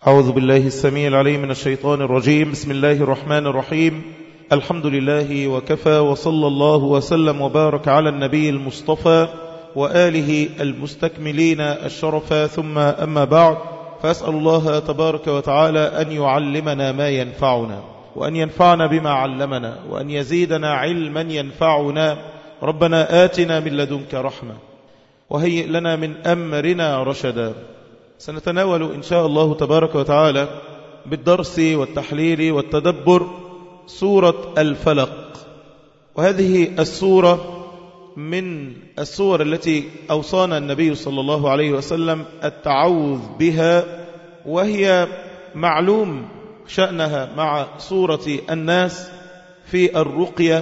أعوذ بالله السميع العليم من الشيطان الرجيم. بسم الله الرحمن الرحيم. الحمد لله وكفى، وصلى الله وسلم وبارك على النبي المصطفى وآله المستكملين الشرفا، ثم أما بعد، فأسأل الله تبارك وتعالى أن يعلمنا ما ينفعنا، وأن ينفعنا بما علمنا، وأن يزيدنا علما ينفعنا. ربنا آتنا من لدنك رحمة وهيئ لنا من أمرنا رشدا. سنتناول إن شاء الله تبارك وتعالى بالدرس والتحليل والتدبر سورة الفلق، وهذه السورة من السور التي أوصانا النبي صلى الله عليه وسلم التعوذ بها، وهي معلوم شأنها مع سورة الناس في الرقية.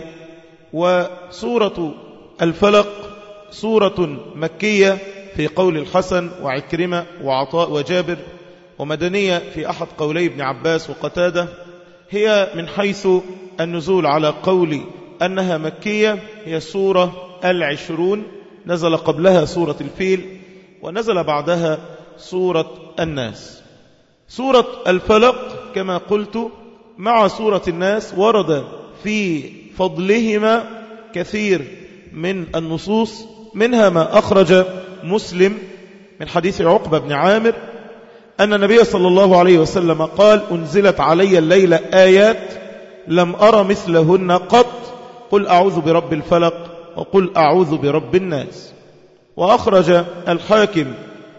وسورة الفلق سورة مكية في قول الحسن وعكرمة وعطاء وجابر، ومدنية في أحد قولي ابن عباس وقتادة. هي من حيث النزول على قول أنها مكية هي سورة 20، نزل قبلها سورة الفيل، ونزل بعدها سورة الناس. سورة الفلق كما قلت مع سورة الناس ورد في فضلهما كثير من النصوص، منها ما أخرج مسلم من حديث عقبة بن عامر أن النبي صلى الله عليه وسلم قال: أنزلت علي الليلة آيات لم أرى مثلهن قط، قل أعوذ برب الفلق وقل أعوذ برب الناس. وأخرج الحاكم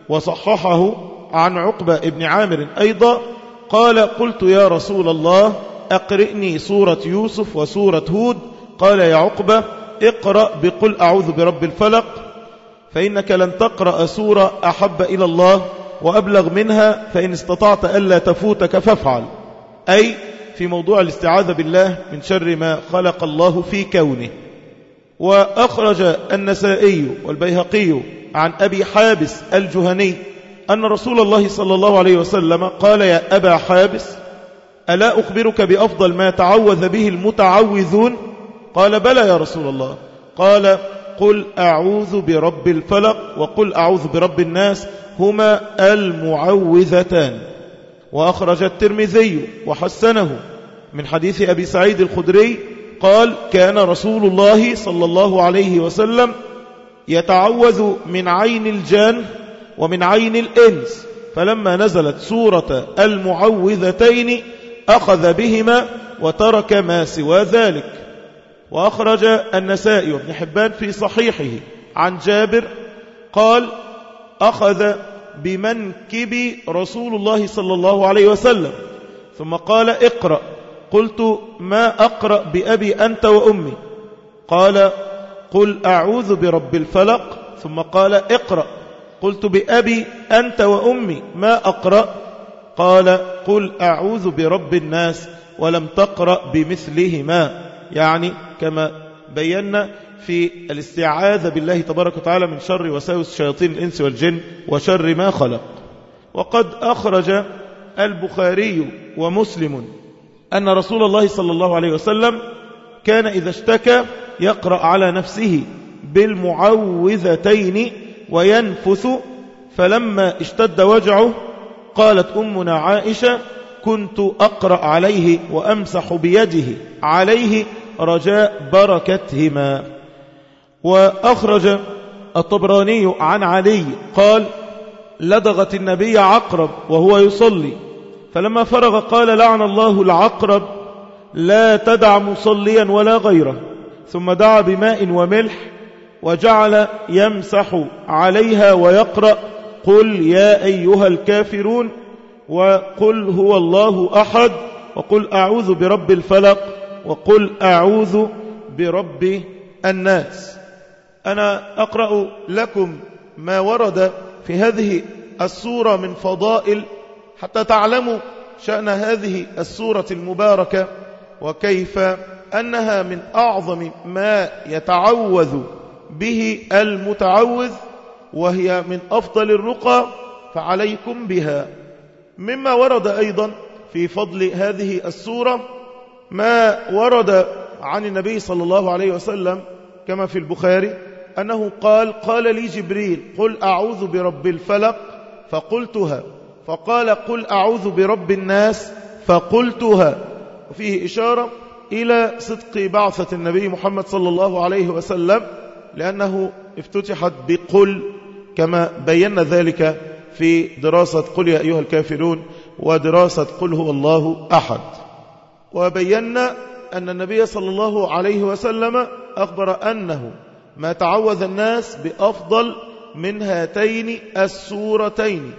وصححه عن عقبة بن عامر أيضا قال: قلت يا رسول الله أقرئني سورة يوسف وسورة هود. قال: يا عقبة اقرأ بقل أعوذ برب الفلق، فإنك لن تقرأ سورة أحب إلى الله وأبلغ منها، فإن استطعت ألا تفوتك فافعل، أي في موضوع الاستعاذة بالله من شر ما خلق الله في كونه. وأخرج النسائي والبيهقي عن أبي حابس الجهني أن رسول الله صلى الله عليه وسلم قال: يا أبا حابس، ألا أخبرك بأفضل ما تعوذ به المتعوذون؟ قال: بلى يا رسول الله. قال: قل أعوذ برب الفلق وقل أعوذ برب الناس، هما المعوذتان. وأخرج الترمذي وحسنه من حديث أبي سعيد الخدري قال: كان رسول الله صلى الله عليه وسلم يتعوذ من عين الجان ومن عين الإنس، فلما نزلت سورة المعوذتين أخذ بهما وترك ما سوى ذلك. وأخرج النسائي وابن حبان في صحيحه عن جابر قال: أخذ بمنكب رسول الله صلى الله عليه وسلم ثم قال: اقرأ. قلت: ما أقرأ بأبي أنت وأمي؟ قال: قل أعوذ برب الفلق. ثم قال: اقرأ. قلت: بأبي أنت وأمي ما أقرأ؟ قال: قل أعوذ برب الناس، ولم تقرأ بمثلهما، يعني كما بينا في الاستعاذة بالله تبارك وتعالى من شر وساوس شياطين الإنس والجن وشر ما خلق. وقد أخرج البخاري ومسلم أن رسول الله صلى الله عليه وسلم كان إذا اشتكى يقرأ على نفسه بالمعوذتين وينفث، فلما اشتد وجعه قالت أمنا عائشة: كنت أقرأ عليه وأمسح بيده عليه رجاء بركتهما. وأخرج الطبراني عن علي قال: لدغت النبي عقرب وهو يصلي، فلما فرغ قال: لعن الله العقرب، لا تدع مصليا ولا غيره. ثم دعا بماء وملح وجعل يمسح عليها ويقرأ: قل يا أيها الكافرون، وقل هو الله أحد، وقل أعوذ برب الفلق، وقل أعوذ برب الناس. أنا أقرأ لكم ما ورد في هذه السورة من فضائل حتى تعلموا شأن هذه السورة المباركة، وكيف أنها من أعظم ما يتعوذ به المتعوذ، وهي من أفضل الرقى، فعليكم بها. مما ورد أيضا في فضل هذه السورة ما ورد عن النبي صلى الله عليه وسلم كما في البخاري أنه قال: قال لي جبريل: قل أعوذ برب الفلق، فقلتها، فقال قل أعوذ برب الناس فقلتها، وفيه إشارة إلى صدق بعثة النبي محمد صلى الله عليه وسلم، لأنه افتتحت بقل كما بينا ذلك في دراسة قل يا أيها الكافرون ودراسة قل هو الله أحد. وبينا أن النبي صلى الله عليه وسلم أخبر أنه ما تعوذ الناس بأفضل من هاتين السورتين.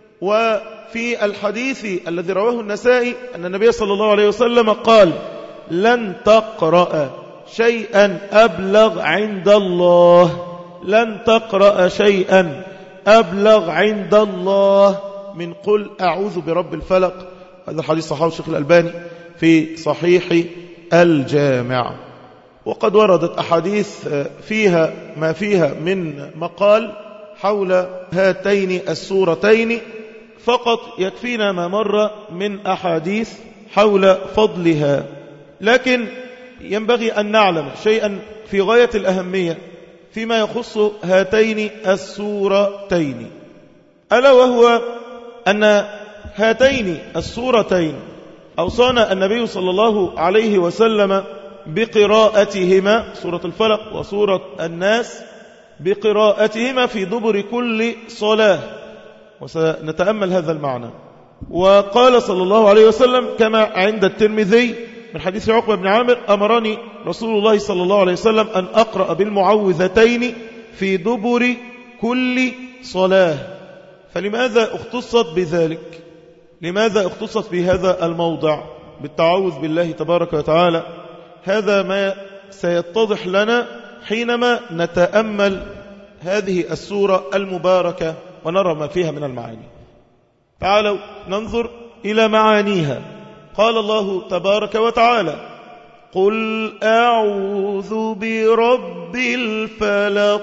وفي الحديث الذي رواه النسائي أن النبي صلى الله عليه وسلم قال لن تقرأ شيئا أبلغ عند الله، لن تقرأ شيئا أبلغ عند الله من قل أعوذ برب الفلق. هذا الحديث صححه الشيخ الألباني في صحيح الجامع. وقد وردت أحاديث فيها ما فيها من مقال حول هاتين السورتين، فقط يكفينا ما مر من أحاديث حول فضلها. لكن ينبغي أن نعلم شيئا في غاية الأهمية فيما يخص هاتين السورتين، ألا وهو أن هاتين السورتين أوصانا النبي صلى الله عليه وسلم بقراءتهما، سورة الفلق وسورة الناس، بقراءتهما في دبر كل صلاة، وسنتأمل هذا المعنى. وقال صلى الله عليه وسلم كما عند الترمذي من حديث عقبة بن عامر أمرني رسول الله صلى الله عليه وسلم أن أقرأ بالمعوذتين في دبر كل صلاة. فلماذا اختصت بذلك؟ لماذا اختصت في هذا الموضع بالتعوذ بالله تبارك وتعالى؟ هذا ما سيتضح لنا حينما نتأمل هذه السورة المباركة ونرى ما فيها من المعاني. تعالوا ننظر إلى معانيها. قال الله تبارك وتعالى قل أعوذ برب الفلق.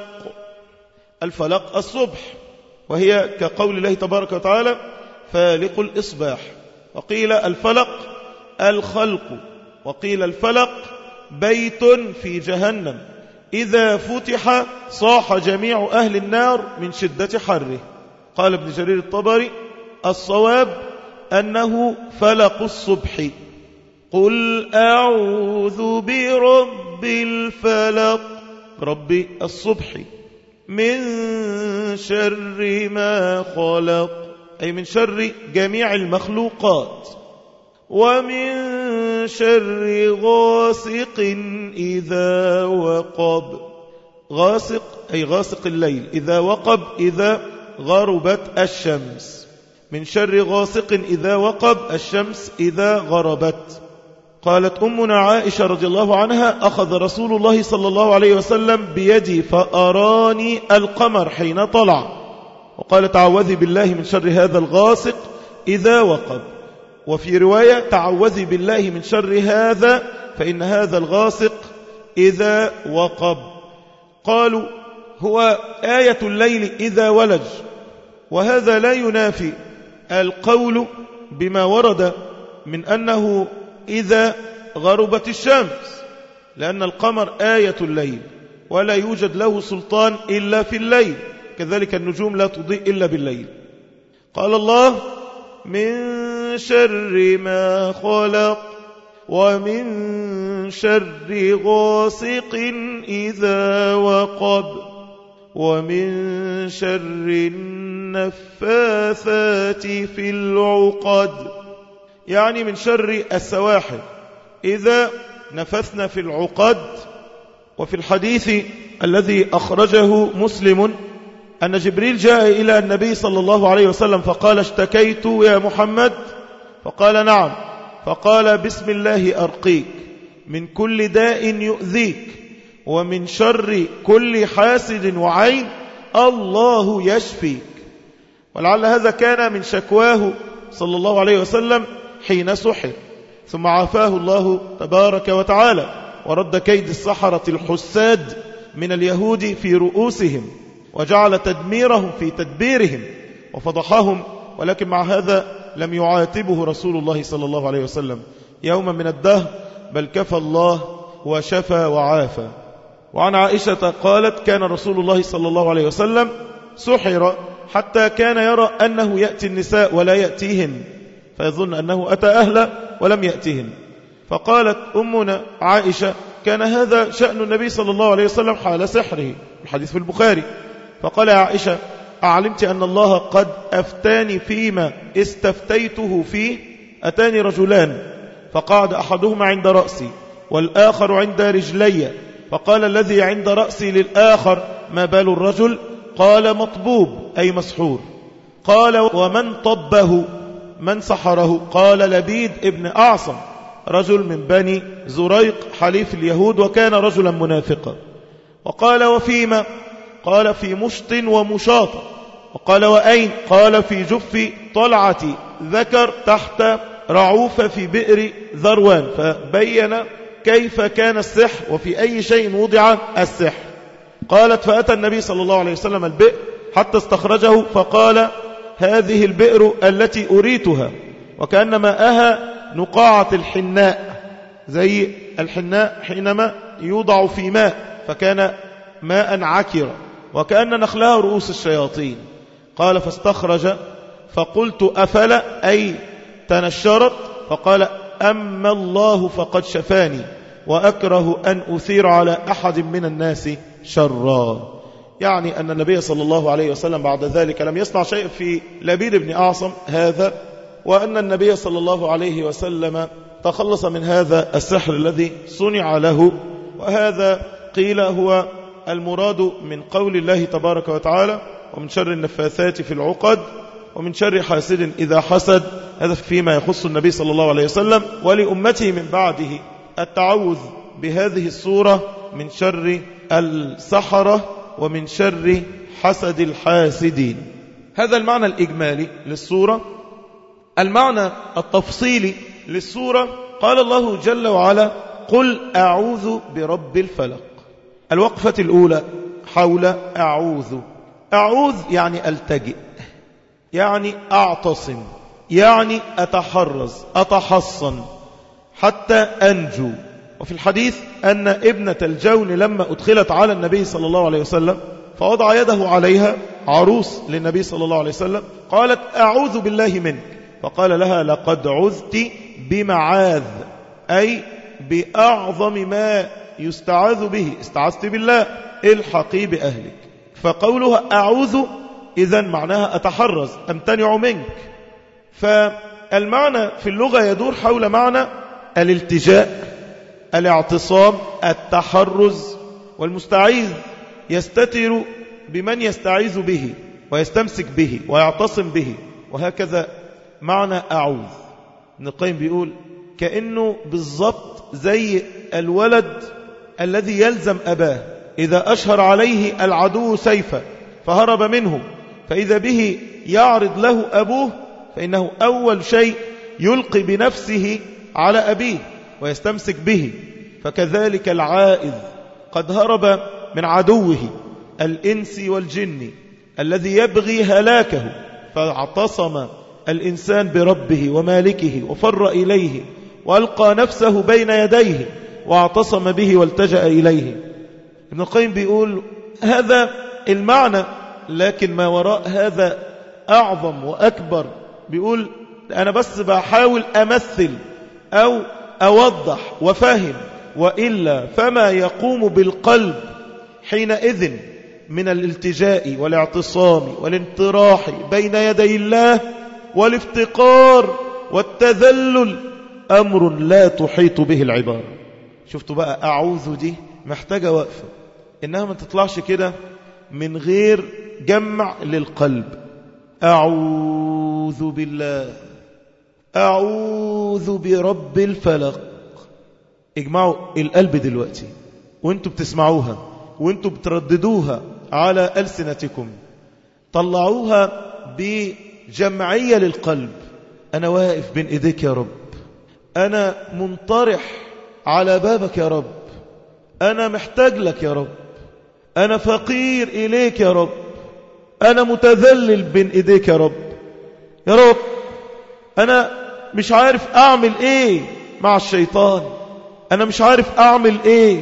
الفلق الصبح، وهي كقول الله تبارك وتعالى فالق الإصباح، وقيل الفلق الخلق، وقيل الفلق بيت في جهنم إذا فتح صاح جميع أهل النار من شدة حره. قال ابن جرير الطبري الصواب أنه فلق الصبح. قل أعوذ برب الفلق، رب الصبح، من شر ما خلق، أي من شر جميع المخلوقات، ومن شر غاسق إذا وقب. غاسق أي غاسق الليل، إذا وقب إذا غربت الشمس، من شر غاسق إذا وقب، الشمس إذا غربت. قالت أمنا عائشة رضي الله عنها أخذ رسول الله صلى الله عليه وسلم بيدي فأراني القمر حين طلع، وقال تعوذي بالله من شر هذا الغاسق إذا وقب. وفي رواية تعوذي بالله من شر هذا فإن هذا الغاسق إذا وقب. قالوا هو آية الليل إذا ولج، وهذا لا ينافي القول بما ورد من أنه إذا غربت الشمس، لأن القمر آية الليل ولا يوجد له سلطان إلا في الليل، كذلك النجوم لا تضيء إلا بالليل. قال الله من شر ما خلق، ومن شر غاسق إذا وقب، ومن شر النفاثات في العقد، يعني من شر السواحل إذا نفثنا في العقد. وفي الحديث الذي أخرجه مسلم أن جبريل جاء إلى النبي صلى الله عليه وسلم فقال اشتكيت يا محمد؟ فقال نعم. فقال بسم الله أرقيك من كل داء يؤذيك، ومن شر كل حاسد وعين الله يشفيك. ولعل هذا كان من شكواه صلى الله عليه وسلم حين سحر، ثم عافاه الله تبارك وتعالى ورد كيد السحرة الحساد من اليهود في رؤوسهم، وجعل تدميرهم في تدبيرهم وفضحهم. ولكن مع هذا لم يعاتبه رسول الله صلى الله عليه وسلم يوما من الدهر، بل كفى الله وشفى وعافى. وعن عائشة قالت كان رسول الله صلى الله عليه وسلم سحر حتى كان يرى أنه يأتي النساء ولا يأتيهن، فيظن أنه أتى أهله ولم يأتيهن. فقالت أمنا عائشة: كان هذا شأن النبي صلى الله عليه وسلم حال سحره، الحديث في البخاري. فقال يا عائشة: أعلمت أن الله قد أفتاني فيما استفتيته فيه؟ أتاني رجلان فقعد أحدهما عند رأسي والآخر عند رجلي، فقال الذي عند رأسي للآخر: ما بال الرجل؟ قال: مطبوب أي مسحور. قال: ومن طبه من سحره؟ قال: لبيد ابن أعصم، رجل من بني زريق حليف اليهود، وكان رجلا منافقا. وقال: وفيما؟ قال: في مشط ومشاطة. وقال: وأين؟ قال: في جف طلعة ذكر تحت رعوف في بئر ذروان. فبين كيف كان السحر وفي أي شيء وضع السحر. قالت: فأتى النبي صلى الله عليه وسلم البئر حتى استخرجه، فقال: هذه البئر التي أريتها، وكأن ماءها نقاعة الحناء، زي الحناء حينما يوضع في ماء، فكان ماء عكرا، وكأن نخلها رؤوس الشياطين. قال: فاستخرج فقلت: أفلا أي تنشرت؟ فقال: أما الله فقد شفاني، وأكره أن أثير على أحد من الناس شرا. يعني أن النبي صلى الله عليه وسلم بعد ذلك لم يصنع شيء في لبيد بن أعصم هذا، وأن النبي صلى الله عليه وسلم تخلص من هذا السحر الذي صنع له. وهذا قيل هو المراد من قول الله تبارك وتعالى: ومن شر النفاثات في العقد ومن شر حاسد إذا حسد. هذا فيما يخص النبي صلى الله عليه وسلم، ولأمته من بعده التعوذ بهذه السورة من شر السحرة ومن شر حسد الحاسدين. هذا المعنى الإجمالي للسورة. المعنى التفصيلي للسورة: قال الله جل وعلا: قل أعوذ برب الفلق. الوقفة الأولى حول أعوذ. أعوذ يعني ألتجئ، يعني أعتصم، يعني أتحرز، أتحصن حتى أنجو. وفي الحديث أن ابنة الجون لما أدخلت على النبي صلى الله عليه وسلم فوضع يده عليها، عروس للنبي صلى الله عليه وسلم، قالت: أعوذ بالله منك. فقال لها: لقد عذت بمعاذ، أي بأعظم ما يستعاذ به، استعذت بالله، الحقي بأهلك. فقولها أعوذ إذن معناها أتحرز، أمتنع منك. فالمعنى في اللغة يدور حول معنى الالتجاء، الاعتصام، التحرز. والمستعيذ يستتر بمن يستعيذ به ويستمسك به ويعتصم به، وهكذا معنى أعوذ. ابن القيم بيقول كأنه بالضبط زي الولد الذي يلزم أباه إذا أشهر عليه العدو سيفا فهرب منه، فإذا به يعرض له أبوه، فإنه أول شيء يلقي بنفسه على أبيه ويستمسك به. فكذلك العائذ قد هرب من عدوه الإنس والجن الذي يبغي هلاكه، فاعتصم الإنسان بربه ومالكه وفر إليه وألقى نفسه بين يديه واعتصم به والتجأ إليه. ابن القيم بيقول هذا المعنى، لكن ما وراء هذا أعظم وأكبر. بيقول أنا بس بحاول أمثل أو أوضح وفهم، وإلا فما يقوم بالقلب حينئذ من الالتجاء والاعتصام والانطراح بين يدي الله والافتقار والتذلل أمر لا تحيط به العبارة. شفتوا بقى أعوذ دي محتاجة وقفة، إنها ما تطلعش كده من غير جمع للقلب. أعوذ بالله، أعوذ برب الفلق. اجمعوا القلب دلوقتي وانتوا بتسمعوها وانتوا بترددوها على ألسنتكم، طلعوها بجمعية للقلب. أنا واقف بين إيديك يا رب، أنا منطرح على بابك يا رب، أنا محتاج لك يا رب، أنا فقير إليك يا رب، أنا متذلل بين إيديك يا رب. يا رب أنا مش عارف أعمل إيه مع الشيطان، أنا مش عارف أعمل إيه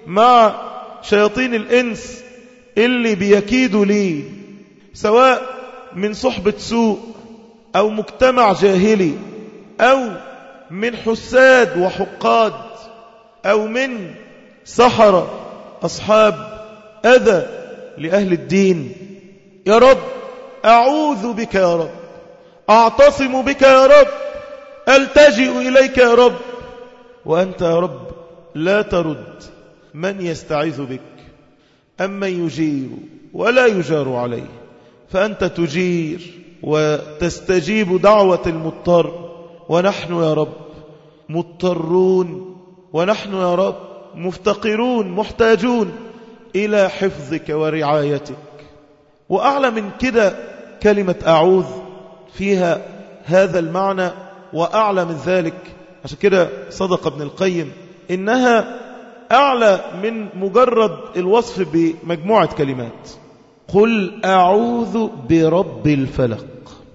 مع شياطين الإنس اللي بيكيدوا لي، سواء من صحبة سوء أو مجتمع جاهلي أو من حساد وحقاد أو من سحرة أصحاب أذى لأهل الدين. يا رب أعوذ بك يا رب، أعتصم بك يا رب، ألتجئ إليك يا رب. وأنت يا رب لا ترد من يستعيذ بك أمن يجير ولا يجار عليه، فأنت تجير وتستجيب دعوة المضطر. ونحن يا رب مضطرون، ونحن يا رب مفتقرون محتاجون إلى حفظك ورعايتك. وأعلى من كده كلمة أعوذ فيها هذا المعنى، وأعلى من ذلك. عشان كده صدق ابن القيم إنها أعلى من مجرد الوصف بمجموعة كلمات. قل أعوذ برب الفلق.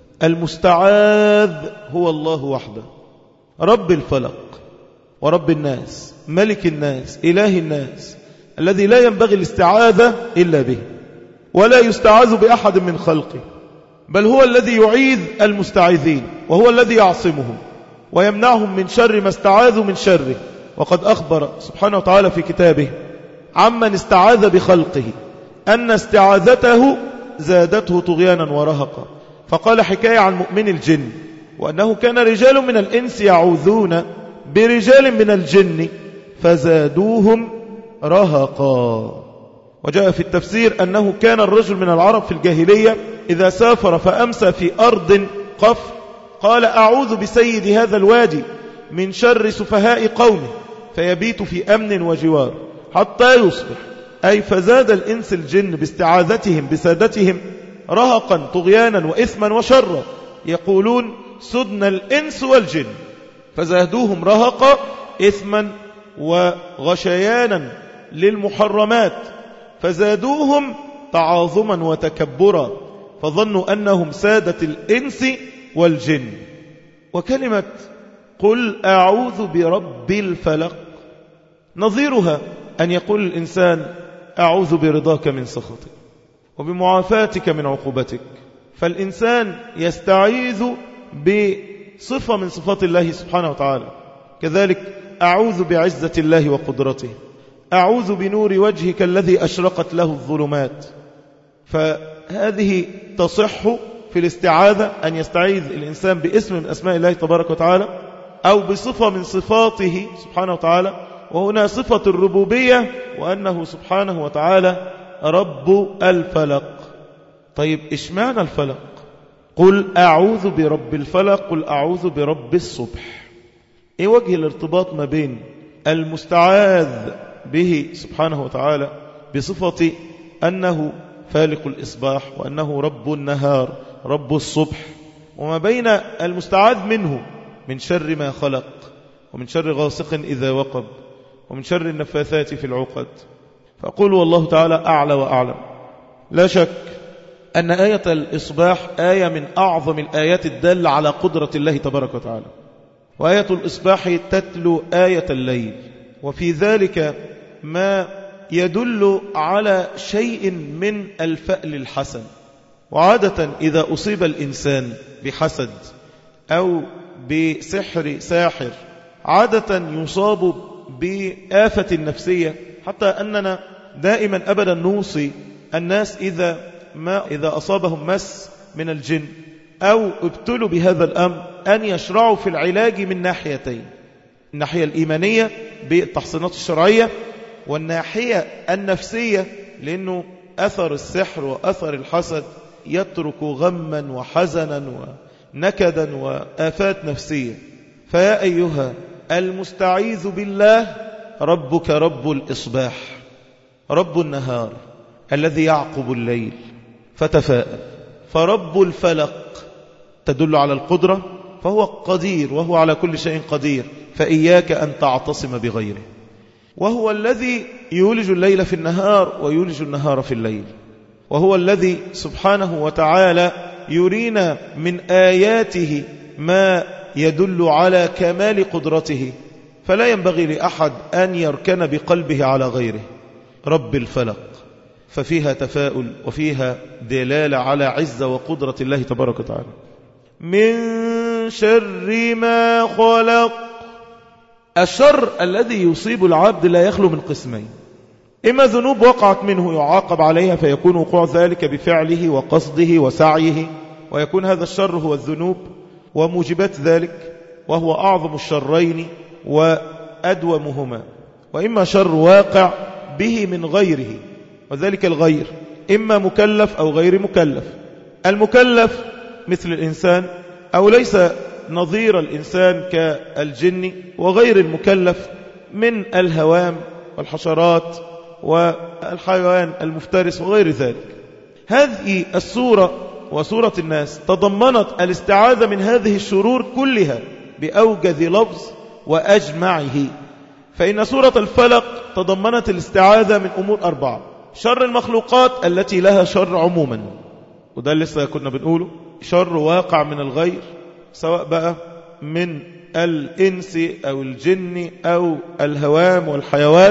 المستعاذ هو الله وحده، رب الفلق ورب الناس، ملك الناس، إله الناس، الذي لا ينبغي الاستعاذة إلا به، ولا يستعاذ بأحد من خلقه، بل هو الذي يعيذ المستعيذين، وهو الذي يعصمهم ويمنعهم من شر ما استعاذوا من شره. وقد أخبر سبحانه وتعالى في كتابه عمن استعاذ بخلقه أن استعاذته زادته طغيانا ورهقا، فقال حكاية عن مؤمن الجن وأنه كان رجال من الإنس يعوذون برجال من الجن فزادوهم رهقا. وجاء في التفسير أنه كان الرجل من العرب في الجاهلية إذا سافر فأمسى في أرض قفر قال أعوذ بسيد هذا الوادي من شر سفهاء قومه، فيبيت في أمن وجوار حتى يصبح. أي فزاد الإنس الجن باستعاذتهم بسادتهم رهقا طغيانا وإثما وشرا. يقولون سدنا الإنس والجن، فزادوهم رهقا إثما وغشيانا للمحرمات، فزادوهم تعاظما وتكبرا، فظنوا أنهم سادة الإنس والجن. وكلمة قل أعوذ برب الفلق نظيرها أن يقول الإنسان أعوذ برضاك من سخطك وبمعافاتك من عقوبتك. فالإنسان يستعيذ بصفة من صفات الله سبحانه وتعالى. كذلك أعوذ بعزة الله وقدرته، أعوذ بنور وجهك الذي أشرقت له الظلمات. فهذه تصح في الاستعاذة أن يستعيذ الإنسان باسم من أسماء الله تبارك وتعالى أو بصفة من صفاته سبحانه وتعالى. وهنا صفة الربوبية وأنه سبحانه وتعالى رب الفلق. طيب إشمعنى الفلق؟ قل أعوذ برب الفلق، قل أعوذ برب الصبح. إيه وجه الارتباط ما بين المستعاذ به سبحانه وتعالى بصفة أنه فالق الإصباح وأنه رب النهار رب الصبح، وما بين المستعاذ منه من شر ما خلق ومن شر غاسق إذا وقب ومن شر النفاثات في العقد؟ فأقول والله تعالى أعلى وأعلم. لا شك أن آية الإصباح آية من أعظم الآيات الدالة على قدرة الله تبارك وتعالى، وآية الإصباح تتلو آية الليل، وفي ذلك ما يدل على شيء من الفأل الحسن. وعادة إذا أصيب الإنسان بحسد أو بسحر ساحر عادة يصاب بآفة النفسية، حتى أننا دائما أبدا نوصي الناس إذا أصابهم مس من الجن أو ابتلوا بهذا الأمر أن يشرعوا في العلاج من ناحيتين: الناحية الإيمانية بالتحصينات الشرعية، والناحية النفسية، لأنه أثر السحر وأثر الحسد يترك غما وحزنا ونكدا وآفات نفسية. فيا أيها المستعيذ بالله، ربك رب الإصباح رب النهار الذي يعقب الليل، فتفاءل. فرب الفلق تدل على القدرة، فهو قدير وهو على كل شيء قدير، فإياك أن تعتصم بغيره. وهو الذي يولج الليل في النهار ويولج النهار في الليل، وهو الذي سبحانه وتعالى يرينا من آياته ما يدل على كمال قدرته، فلا ينبغي لأحد أن يركن بقلبه على غيره. رب الفلق ففيها تفاؤل وفيها دلالة على عزة وقدرة الله تبارك وتعالى. من شر ما خلق. الشر الذي يصيب العبد لا يخلو من قسمين: إما ذنوب وقعت منه يعاقب عليها فيكون وقوع ذلك بفعله وقصده وسعيه، ويكون هذا الشر هو الذنوب وموجبات ذلك، وهو أعظم الشرين وأدومهما. وإما شر واقع به من غيره، وذلك الغير إما مكلف أو غير مكلف. المكلف مثل الإنسان أو ليس نظير الإنسان كالجن، وغير المكلف من الهوام والحشرات والحيوان المفترس وغير ذلك. هذه السورة وسورة الناس تضمنت الاستعاذة من هذه الشرور كلها بأوجز لفظ وأجمعه. فإن سورة الفلق تضمنت الاستعاذة من أمور 4: شر المخلوقات التي لها شر عموما، وده لسه كنا بنقوله، شر واقع من الغير سواء بقى من الإنس أو الجن أو الهوام والحيوان،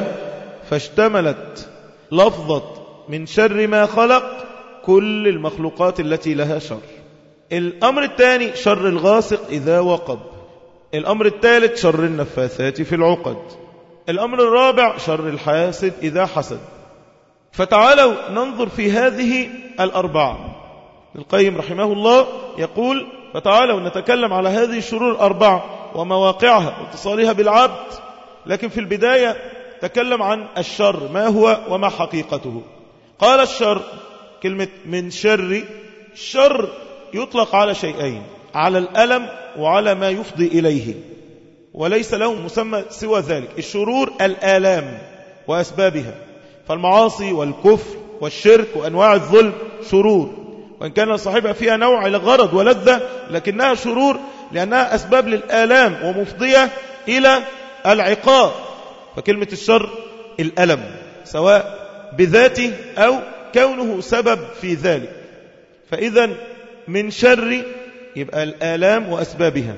فاشتملت لفظة من شر ما خلق كل المخلوقات التي لها شر. الأمر الثاني شر الغاسق إذا وقب. الأمر الثالث شر النفاثات في العقد. الأمر الرابع شر الحاسد إذا حسد. فتعالوا ننظر في هذه الأربعة. القيم رحمه الله يقول: فتعالوا نتكلم على هذه الشرور الأربعة ومواقعها واتصالها بالعبد. لكن في البداية تكلم عن الشر ما هو وما حقيقته. قال: الشر كلمة من شر، الشر يطلق على شيئين: على الألم وعلى ما يفضي إليه، وليس له مسمى سوى ذلك. الشرور الآلام وأسبابها، فالمعاصي والكفر والشرك وأنواع الظلم شرور، وإن كان صاحبها فيها نوع الغرض ولذة، لكنها شرور لأنها أسباب للآلام ومفضية إلى العقاب. فكلمة الشر الألم سواء بذاته أو كونه سبب في ذلك. فإذا من شر يبقى الآلام وأسبابها.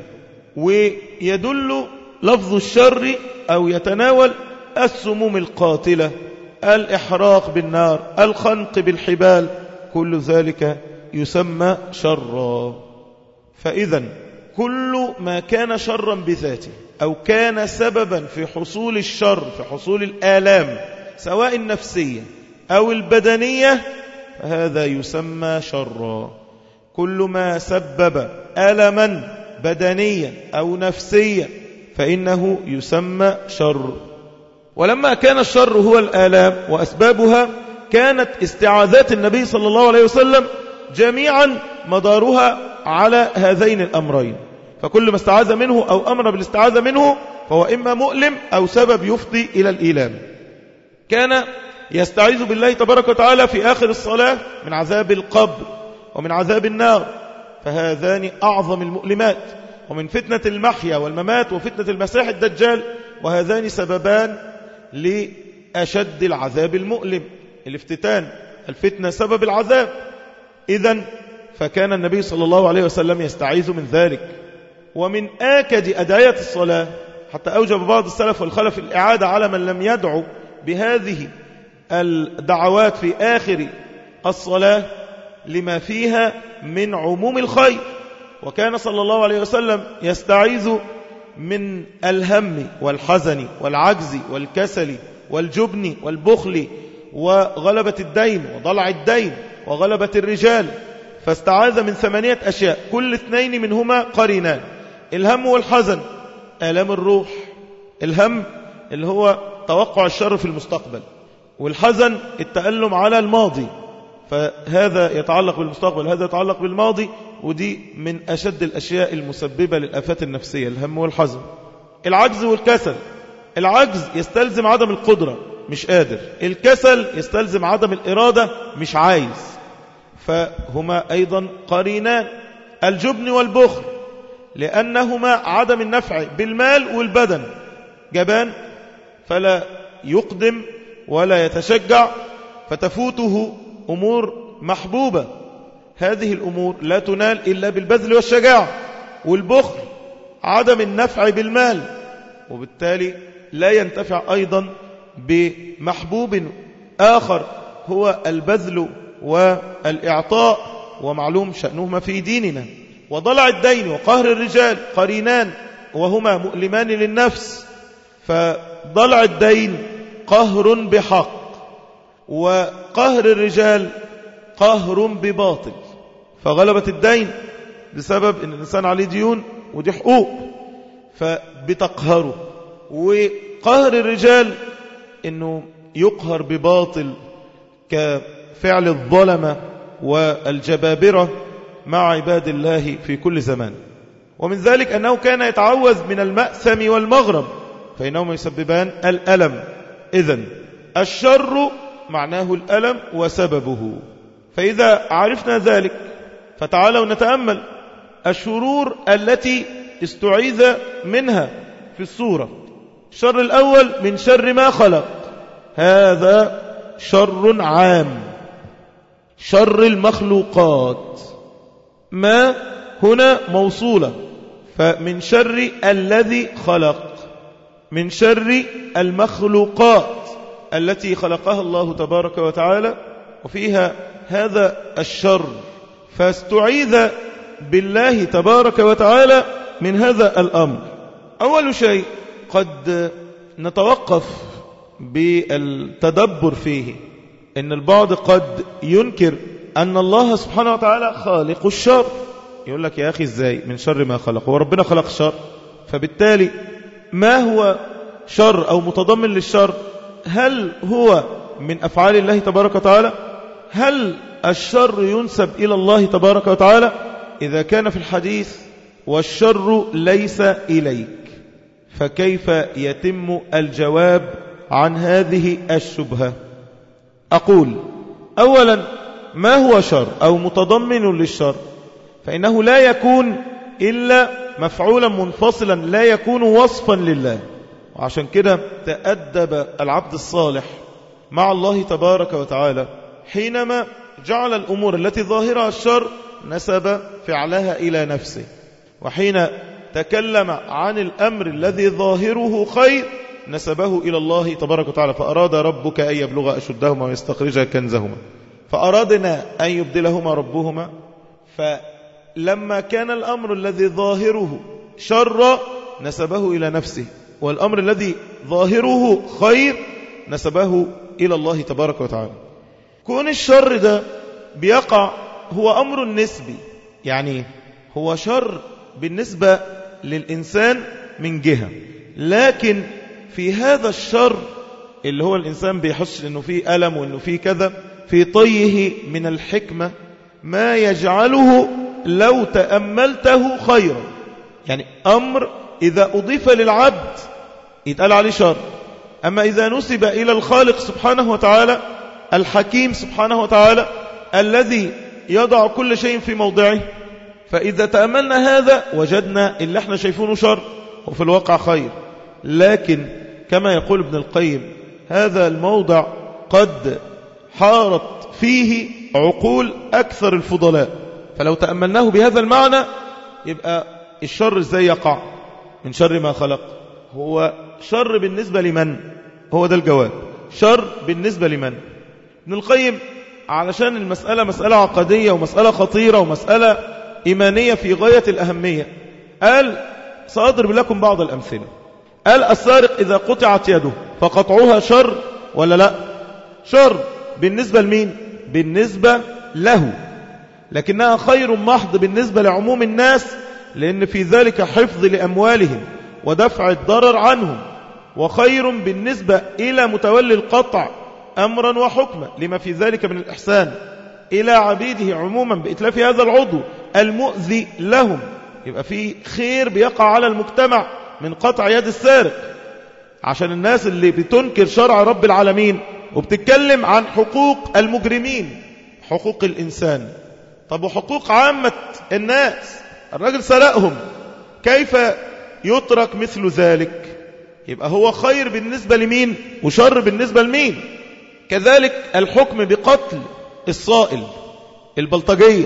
ويدل لفظ الشر أو يتناول السموم القاتلة، الإحراق بالنار، الخنق بالحبال، كل ذلك يسمى شرا. فإذا كل ما كان شرا بذاته أو كان سببا في حصول الشر، في حصول الآلام سواء النفسية أو البدنية، فهذا يسمى شرا. كل ما سبب ألما بدنيا أو نفسيا فإنه يسمى شر. ولما كان الشر هو الآلام وأسبابها، كانت استعاذات النبي صلى الله عليه وسلم جميعا مدارها على هذين الأمرين. فكل ما استعاذ منه أو أمر بالاستعاذة منه فهو إما مؤلم أو سبب يفضي إلى الإيلام. كان يستعيذ بالله تبارك وتعالى في آخر الصلاة من عذاب القبر ومن عذاب النار، فهذان أعظم المؤلمات، ومن فتنة المحيا والممات وفتنة المسيح الدجال، وهذان سببان لأشد العذاب المؤلم. الافتتان، الفتنة سبب العذاب. إذن فكان النبي صلى الله عليه وسلم يستعيذ من ذلك. ومن آكد أدعية الصلاة، حتى أوجب بعض السلف والخلف الإعادة على من لم يدعو بهذه الدعوات في آخر الصلاة لما فيها من عموم الخير. وكان صلى الله عليه وسلم يستعيذ من الهم والحزن والعجز والكسل والجبن والبخل وغلبة الدين وضلع الدين وغلبة الرجال. فاستعاذ من 8 أشياء، كل 2 منهما قرينان: الهم والحزن آلام الروح. الهم اللي هو توقع الشر في المستقبل، والحزن التألم على الماضي، فهذا يتعلق بالمستقبل، هذا يتعلق بالماضي، ودي من أشد الأشياء المسببة للآفات النفسية، الهم والحزن. العجز والكسل، العجز يستلزم عدم القدرة، مش قادر. الكسل يستلزم عدم الإرادة، مش عايز. فهما أيضا قرينان. الجبن والبخل لأنهما عدم النفع بالمال والبدن، جبان فلا يقدم ولا يتشجع، فتفوته أمور محبوبة. هذه الأمور لا تنال إلا بالبذل والشجاعة. والبخل عدم النفع بالمال، وبالتالي لا ينتفع أيضا بمحبوب آخر هو البذل والإعطاء، ومعلوم شأنهما في ديننا. وضلع الدين وقهر الرجال قرينان وهما مؤلمان للنفس، فضلع الدين قهر بحق، وقهر الرجال قهر بباطل. فغلبت الدين بسبب ان الانسان عليه ديون ودي حقوق فبتقهره، وقهر الرجال انه يقهر بباطل كفعل الظلمة والجبابرة مع عباد الله في كل زمان. ومن ذلك أنه كان يتعوذ من المأثم والمغرم فإنهما يسببان الألم. إذن الشر معناه الألم وسببه. فإذا عرفنا ذلك فتعالوا نتأمل الشرور التي استعيذ منها في السورة. الشر الأول من شر ما خلق، هذا شر عام، شر المخلوقات. ما هنا موصولة، فمن شر الذي خلق، من شر المخلوقات التي خلقها الله تبارك وتعالى وفيها هذا الشر، فاستعيذ بالله تبارك وتعالى من هذا الأمر. أول شيء قد نتوقف بالتدبر فيه، إن البعض قد ينكر أن الله سبحانه وتعالى خالق الشر. يقول لك يا أخي إزاي من شر ما خلق؟ هو ربنا خلق الشر؟ فبالتالي ما هو شر أو متضمن للشر؟ هل هو من أفعال الله تبارك وتعالى؟ هل الشر ينسب إلى الله تبارك وتعالى؟ إذا كان في الحديث والشر ليس إليك، فكيف يتم الجواب عن هذه الشبهة؟ أقول أولا ما هو شر أو متضمن للشر؟ فإنه لا يكون إلا مفعولا منفصلا، لا يكون وصفا لله. وعشان كده تأدب العبد الصالح مع الله تبارك وتعالى حينما جعل الأمور التي ظاهرها الشر نسب فعلها إلى نفسه، وحين تكلم عن الأمر الذي ظاهره خير نسبه إلى الله تبارك وتعالى. فأراد ربك أن يبلغ أشدهما ويستخرج كنزهما، فأرادنا أن يبدلهما ربهما. فلما كان الأمر الذي ظاهره شر نسبه إلى نفسه، والأمر الذي ظاهره خير نسبه إلى الله تبارك وتعالى. كون الشر ده بيقع هو أمر نسبي، يعني هو شر بالنسبة للإنسان من جهة، لكن في هذا الشر اللي هو الإنسان بيحس إنه فيه ألم وإنه فيه كذا، في طيه من الحكمة ما يجعله لو تأملته خيرا. يعني أمر إذا أضيف للعبد يتقال عليه شر، أما إذا نسب إلى الخالق سبحانه وتعالى الحكيم سبحانه وتعالى الذي يضع كل شيء في موضعه، فإذا تأملنا هذا وجدنا اللي احنا شايفونه شر وفي الواقع خير. لكن كما يقول ابن القيم هذا الموضع قد حارت فيه عقول أكثر الفضلاء، فلو تأملناه بهذا المعنى يبقى الشر ازاي يقع من شر ما خلق؟ هو شر بالنسبة لمن؟ هو ده الجواب، شر بالنسبة لمن؟ ابن القيم علشان المسألة مسألة عقدية ومسألة خطيرة ومسألة إيمانية في غاية الأهمية، قال سأضرب لكم بعض الأمثلة. قال السارق إذا قطعت يده فقطعوها شر ولا لا؟ شر بالنسبة لمين؟ بالنسبة له، لكنها خير محض بالنسبة لعموم الناس، لأن في ذلك حفظ لأموالهم ودفع الضرر عنهم، وخير بالنسبة إلى متولي القطع أمرا وحكما لما في ذلك من الإحسان إلى عبيده عموما بإتلاف هذا العضو المؤذي لهم. يبقى في خير بيقع على المجتمع من قطع يد السارق، عشان الناس اللي بتنكر شرع رب العالمين وبتتكلم عن حقوق المجرمين، حقوق الإنسان. طب وحقوق عامة الناس، الراجل سرقهم، كيف يترك مثل ذلك؟ يبقى هو خير بالنسبة لمين وشر بالنسبة لمين؟ كذلك الحكم بقتل الصائل، البلطجية،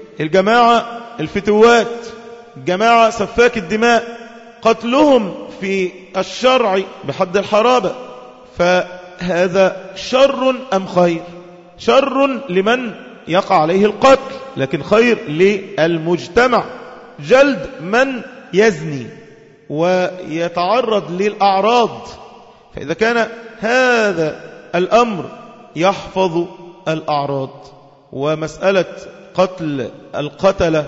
الجماعة الفتوات، جماعة سفاك الدماء، قتلهم في الشرع بحد الحرابة، فهذا شر أم خير؟ شر لمن يقع عليه القتل، لكن خير للمجتمع. جلد من يزني ويتعرض للأعراض، فإذا كان هذا الأمر يحفظ الأعراض، ومسألة قتل القتلة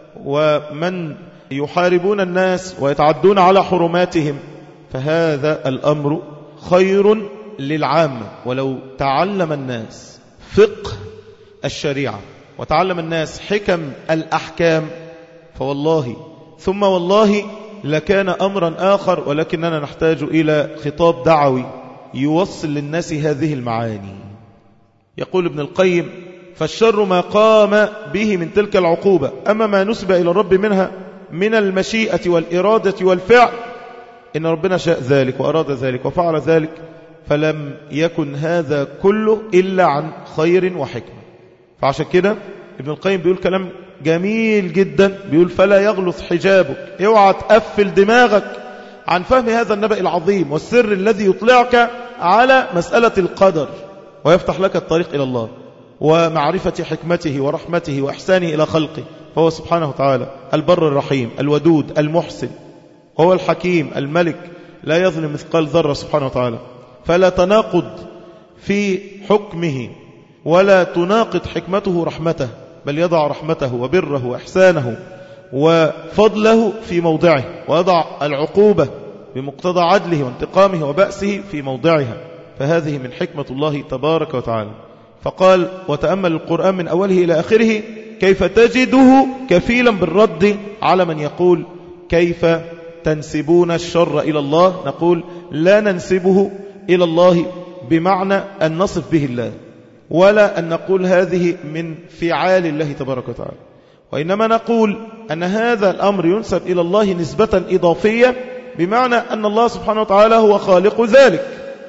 ومن يحاربون الناس ويتعدون على حرماتهم، فهذا الأمر خير للعامة. ولو تعلم الناس فقه الشريعة وتعلم الناس حكم الأحكام، فوالله ثم والله لكان أمرا آخر، ولكننا نحتاج إلى خطاب دعوي يوصل للناس هذه المعاني. يقول ابن القيم: فالشر ما قام به من تلك العقوبة، أما ما نسب إلى الرب منها من المشيئة والإرادة والفعل، إن ربنا شاء ذلك وأراد ذلك وفعل ذلك، فلم يكن هذا كله إلا عن خير وحكمة. فعشان كده ابن القيم بيقول كلام جميل جدا، بيقول: فلا يغلظ حجابك، اوعى تقفل دماغك عن فهم هذا النبأ العظيم والسر الذي يطلعك على مسألة القدر ويفتح لك الطريق إلى الله ومعرفة حكمته ورحمته وإحسانه إلى خلقه. فهو سبحانه وتعالى البر الرحيم الودود المحسن، وهو الحكيم الملك لا يظلم مثقال ذرة سبحانه وتعالى. فلا تناقض في حكمه ولا تناقض حكمته رحمته، بل يضع رحمته وبره وإحسانه وفضله في موضعه، ويضع العقوبة بمقتضى عدله وانتقامه وبأسه في موضعها. فهذه من حكمة الله تبارك وتعالى. فقال: وتأمل القرآن من أوله إلى آخره كيف تجده كفيلا بالرد على من يقول: كيف تنسبون الشر إلى الله؟ نقول: لا ننسبه إلى الله بمعنى أن نصف به الله، ولا أن نقول هذه من فعال الله تبارك وتعالى، وإنما نقول أن هذا الأمر ينسب إلى الله نسبة إضافية، بمعنى أن الله سبحانه وتعالى هو خالق ذلك،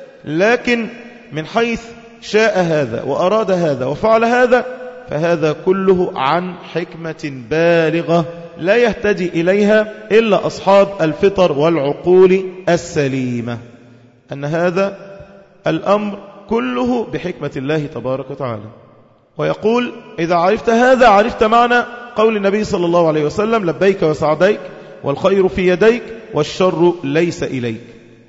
لكن من حيث شاء هذا وأراد هذا وفعل هذا، فهذا كله عن حكمة بالغة لا يهتدي إليها إلا أصحاب الفطر والعقول السليمة، أن هذا الأمر كله بحكمة الله تبارك وتعالى. ويقول: إذا عرفت هذا عرفت معنى قول النبي صلى الله عليه وسلم: لبيك وسعديك والخير في يديك والشر ليس إليك.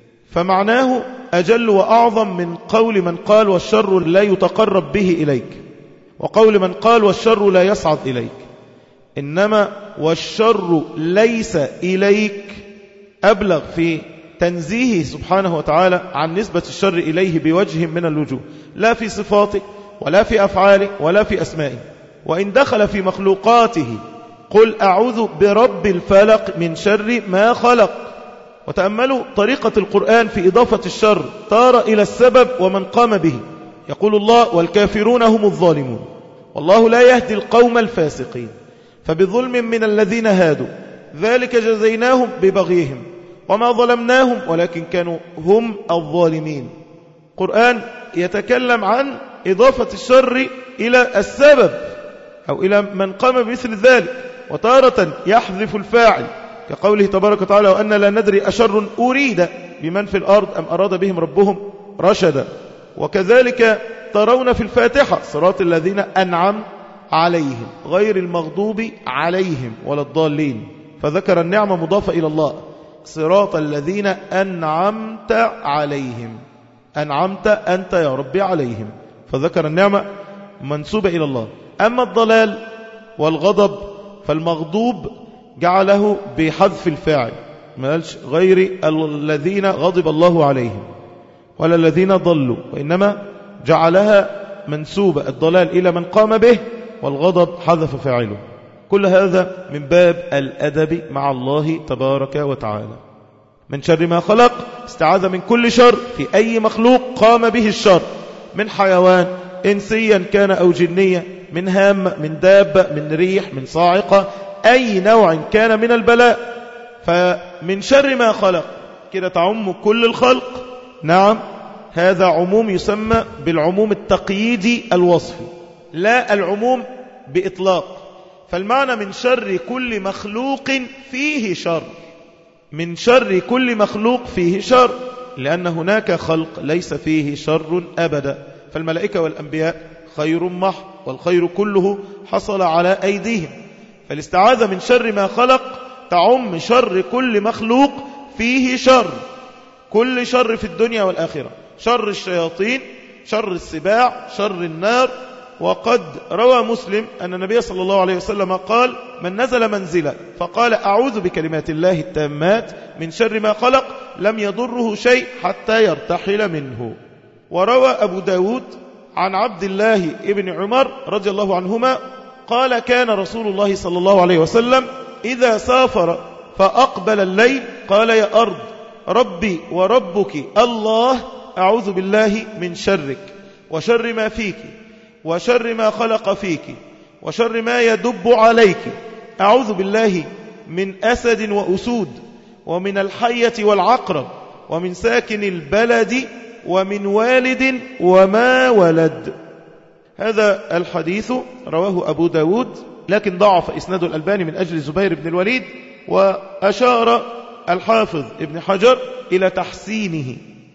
فمعناه أجل وأعظم من قول من قال: والشر لا يتقرب به إليك، وقول من قال: والشر لا يصعد إليك. إنما والشر ليس إليك أبلغ في تنزيهه سبحانه وتعالى عن نسبة الشر إليه بوجه من الوجوه، لا في صفاته ولا في أفعاله ولا في أسمائه. وإن دخل في مخلوقاته: قل أعوذ برب الفلق من شر ما خلق. وتأملوا طريقة القرآن في إضافة الشر تارة إلى السبب ومن قام به. يقول الله: والكافرون هم الظالمون، والله لا يهدي القوم الفاسقين، فبظلم من الذين هادوا ذلك جزيناهم ببغيهم وما ظلمناهم ولكن كانوا هم الظالمين. القرآن يتكلم عن إضافة الشر إلى السبب أو إلى من قام بمثل ذلك، وتارة يحذف الفاعل كقوله تبارك وتعالى: وأن لا ندري أشر أريد بمن في الأرض أم أراد بهم ربهم رشدا. وكذلك ترون في الفاتحة: صراط الذين أنعم عليهم غير المغضوب عليهم ولا الضالين، فذكر النعمة مضافة إلى الله: صراط الذين أنعمت عليهم، أنعمت أنت يا ربي عليهم، فذكر النعمة منسوبة إلى الله. أما الضلال والغضب فالمغضوب جعله بحذف الفاعل، ما قالش غير الذين غضب الله عليهم ولا الذين ضلوا، وإنما جعلها منسوبة الضلال إلى من قام به، والغضب حذف فاعله. كل هذا من باب الأدب مع الله تبارك وتعالى. من شر ما خلق استعاذ من كل شر في أي مخلوق قام به الشر، من حيوان إنسيا كان أو جنيا، من هام، من دابة، من ريح، من صاعقة، أي نوع كان من البلاء. فمن شر ما خلق كده تعم كل الخلق. نعم، هذا عموم يسمى بالعموم التقييدي الوصفي، لا العموم بإطلاق. فالمعنى من شر كل مخلوق فيه شر، من شر كل مخلوق فيه شر، لأن هناك خلق ليس فيه شر أبدا. فالملائكة والأنبياء خير محض، والخير كله حصل على أيديهم. فالاستعاذة من شر ما خلق تعم شر كل مخلوق فيه شر، كل شر في الدنيا والآخرة، شر الشياطين، شر السباع، شر النار. وقد روى مسلم أن النبي صلى الله عليه وسلم قال: من نزل منزلا فقال أعوذ بكلمات الله التامات من شر ما خلق لم يضره شيء حتى يرتحل منه. وروى أبو داود عن عبد الله ابن عمر رضي الله عنهما قال: كان رسول الله صلى الله عليه وسلم إذا سافر فأقبل الليل قال: يا أرض ربي وربك الله أعوذ بالله من شرك وشر ما فيك وشر ما خلق فيك وشر ما يدب عليك، أعوذ بالله من أسد وأسود ومن الحية والعقرب ومن ساكن البلد ومن والد وما ولد. هذا الحديث رواه أبو داود، لكن ضعف إسناد الألباني من أجل زبير بن الوليد، وأشار الحافظ ابن حجر إلى تحسينه،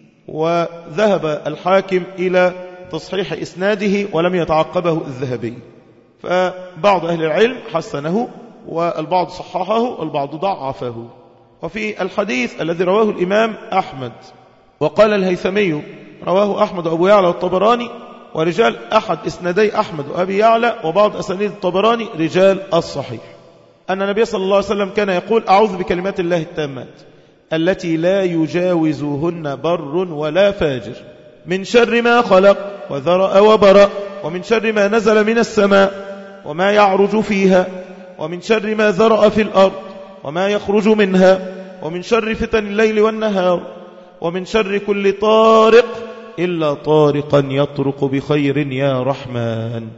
وذهب الحاكم إلى تصحيح إسناده ولم يتعقبه الذهبي. فبعض أهل العلم حسنه والبعض صححه والبعض ضعفه. وفي الحديث الذي رواه الإمام أحمد وقال الهيثمي رواه أحمد وأبو يعلى والطبراني، ورجال أحد إسنادي أحمد وأبي يعلى وبعض أسانيد الطبراني رجال الصحيح، أن النبي صلى الله عليه وسلم كان يقول: أعوذ بكلمات الله التامات التي لا يجاوزهن بر ولا فاجر من شر ما خلق وذرأ وبرأ، ومن شر ما نزل من السماء وما يعرج فيها، ومن شر ما ذرأ في الأرض وما يخرج منها، ومن شر فتن الليل والنهار، ومن شر كل طارق إلا طارقا يطرق بخير يا رحمن.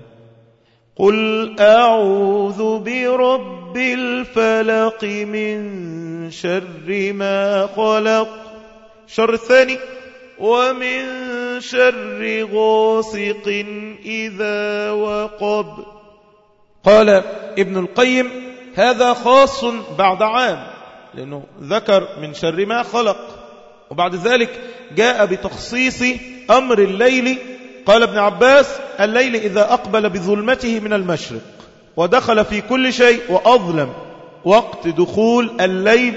قل أعوذ برب الفلق من شر ما خلق. شر الثاني: ومن شر غاسق إذا وقب. قال ابن القيم: هذا خاص بعد عام، لأنه ذكر من شر ما خلق، وبعد ذلك جاء بتخصيص أمر الليل. قال ابن عباس: الليل إذا أقبل بظلمته من المشرق ودخل في كل شيء وأظلم، وقت دخول الليل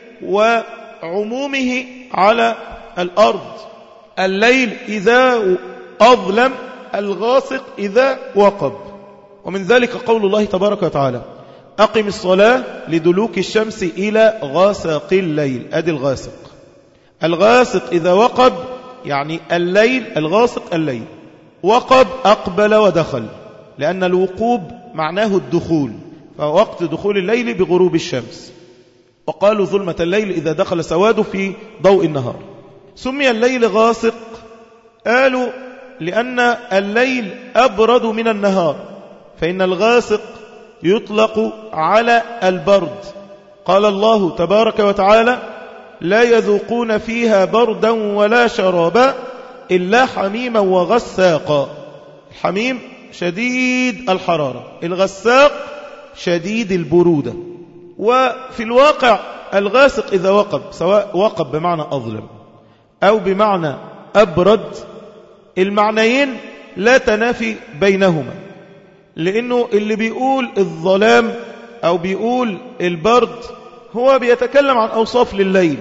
وعمومه على الأرض. الليل إذا أظلم، الغاسق إذا وقب. ومن ذلك قول الله تبارك وتعالى: أقم الصلاة لدلوك الشمس إلى غاسق الليل. أدي الغاسق. الغاسق إذا وقب يعني الليل، الغاسق الليل. وقب أقبل ودخل، لأن الوقوب معناه الدخول، فوقت دخول الليل بغروب الشمس. وقالوا ظلمة الليل إذا دخل سواده في ضوء النهار. سمي الليل غاسق، قالوا لأن الليل أبرد من النهار، فإن الغاسق يطلق على البرد. قال الله تبارك وتعالى: لا يذوقون فيها بردا ولا شرابا إلا حميما وغساقا. الحميم شديد الحرارة، الغساق شديد البرودة. وفي الواقع الغاسق إذا وقب، سواء وقب بمعنى أظلم أو بمعنى أبرد، المعنيين لا تنافي بينهما، لأنه اللي بيقول الظلام أو بيقول البرد هو بيتكلم عن أوصاف لليل،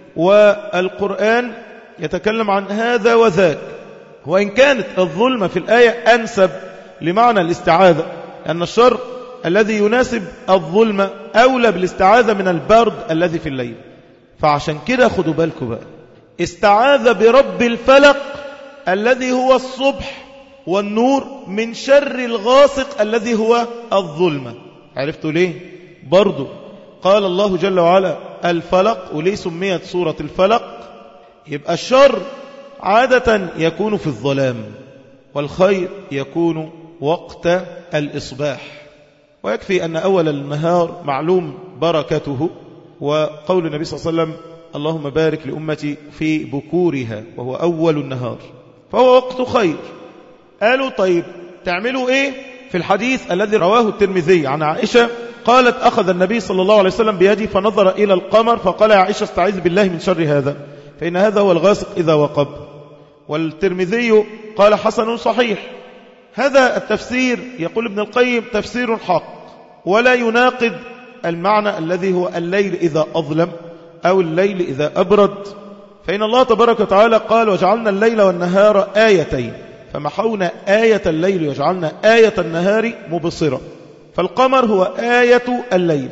والقرآن يتكلم عن هذا وذاك. وإن كانت الظلمة في الآية أنسب لمعنى الاستعاذة، أن الشر الذي يناسب الظلمة أولى بالاستعاذة من البرد الذي في الليل. فعشان كده خدوا بالكم بقى، استعاذ برب الفلق الذي هو الصبح والنور من شر الغاسق الذي هو الظلمة. عرفتوا ليه؟ برضو قال الله جل وعلا الفلق، وليه سميت سورة الفلق؟ يبقى الشر عادة يكون في الظلام، والخير يكون وقت الإصباح. ويكفي أن أول النهار معلوم بركته، وقول النبي صلى الله عليه وسلم: اللهم بارك لأمتي في بكورها، وهو أول النهار، فهو وقت خير. قالوا: طيب تعملوا إيه في الحديث الذي رواه الترمذي عن عائشة قالت: أخذ النبي صلى الله عليه وسلم بيدي فنظر إلى القمر فقال: يا عائشة استعيذ بالله من شر هذا، فإن هذا هو الغاسق إذا وقب. والترمذي قال: حسن صحيح. هذا التفسير يقول ابن القيم تفسير حق، ولا يناقض المعنى الذي هو الليل إذا أظلم أو الليل إذا أبرد. فإن الله تبارك وتعالى قال وجعلنا الليل والنهار آيتين، فمحونا آية الليل وجعلنا آية النهار مبصرة. فالقمر هو آية الليل،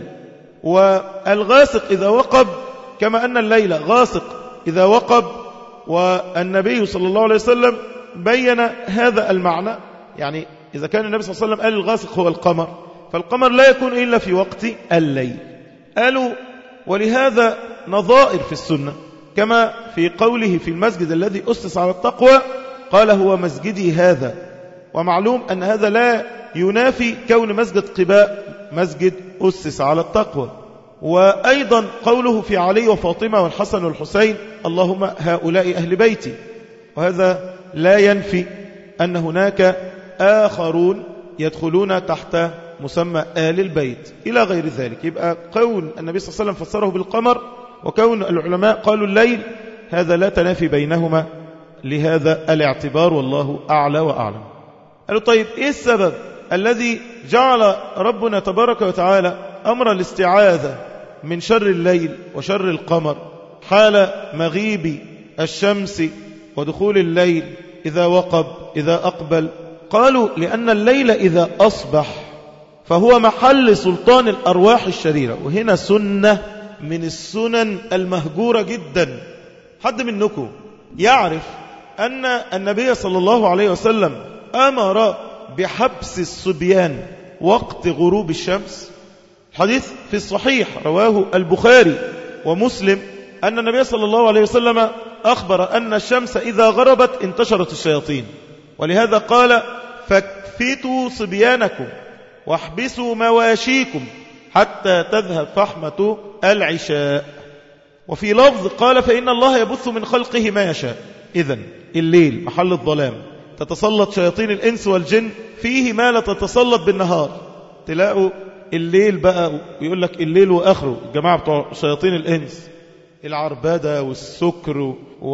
والغاسق إذا وقب كما أن الليل غاسق إذا وقب. والنبي صلى الله عليه وسلم بين هذا المعنى، يعني إذا كان النبي صلى الله عليه وسلم قال الغاسق هو القمر، فالقمر لا يكون إلا في وقت الليل. قالوا ولهذا نظائر في السنة، كما في قوله في المسجد الذي أسس على التقوى قال هو مسجدي هذا، ومعلوم أن هذا لا ينافي كون مسجد قباء مسجد أسس على التقوى. وأيضا قوله في علي وفاطمة والحسن والحسين اللهم هؤلاء أهل بيتي، وهذا لا ينفي أن هناك آخرون يدخلون تحت مسمى آل البيت إلى غير ذلك. يبقى كون النبي صلى الله عليه وسلم فسره بالقمر وكون العلماء قالوا الليل، هذا لا تنافي بينهما لهذا الاعتبار، والله أعلى وأعلم. قالوا طيب إيه السبب الذي جعل ربنا تبارك وتعالى أمر الاستعاذة من شر الليل وشر القمر حال مغيب الشمس ودخول الليل إذا وقب إذا أقبل؟ قالوا لأن الليل إذا أصبح فهو محل سلطان الأرواح الشريرة. وهنا سنة من السنن المهجورة جدا. حد منكم يعرف أن النبي صلى الله عليه وسلم أمر بحبس الصبيان وقت غروب الشمس؟ حديث في الصحيح رواه البخاري ومسلم أن النبي صلى الله عليه وسلم أخبر أن الشمس إذا غربت انتشرت الشياطين، ولهذا قال فاكفتوا صبيانكم واحبسوا مواشيكم حتى تذهب فحمة العشاء. وفي لفظ قال فإن الله يبث من خلقه ما يشاء. إذن الليل محل الظلام، تتسلط شياطين الإنس والجن فيه ما لا تتسلط بالنهار. تلاقوا الليل بقى يقول لك الليل وآخره، الجماعة بتوع شياطين الإنس العربدة والسكر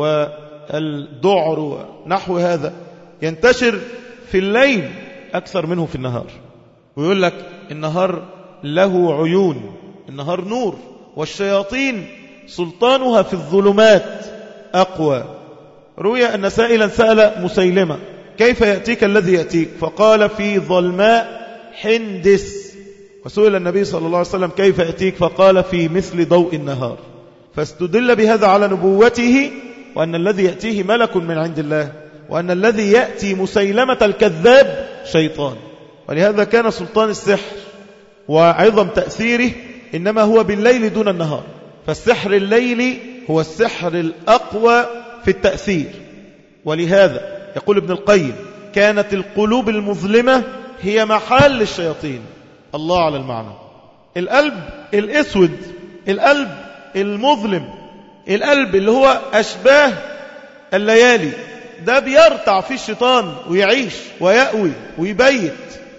والذعر ونحو هذا ينتشر في الليل أكثر منه في النهار. ويقول لك النهار له عيون، النهار نور، والشياطين سلطانها في الظلمات أقوى. روي أن سائلا سأل مسيلمة كيف يأتيك الذي يأتيك؟ فقال في ظلماء حندس. وسئل النبي صلى الله عليه وسلم كيف يأتيك؟ فقال في مثل ضوء النهار. فاستدل بهذا على نبوته، وأن الذي يأتيه ملك من عند الله، وأن الذي يأتي مسيلمة الكذاب شيطان. ولهذا كان سلطان السحر وعظم تأثيره إنما هو بالليل دون النهار. فالسحر الليلي هو السحر الأقوى في التأثير. ولهذا يقول ابن القيم كانت القلوب المظلمة هي محل الشياطين. الله على المعنى. القلب الأسود، القلب المظلم، القلب اللي هو أشباه الليالي، ده بيرتع فيه الشيطان ويعيش ويأوي ويبيت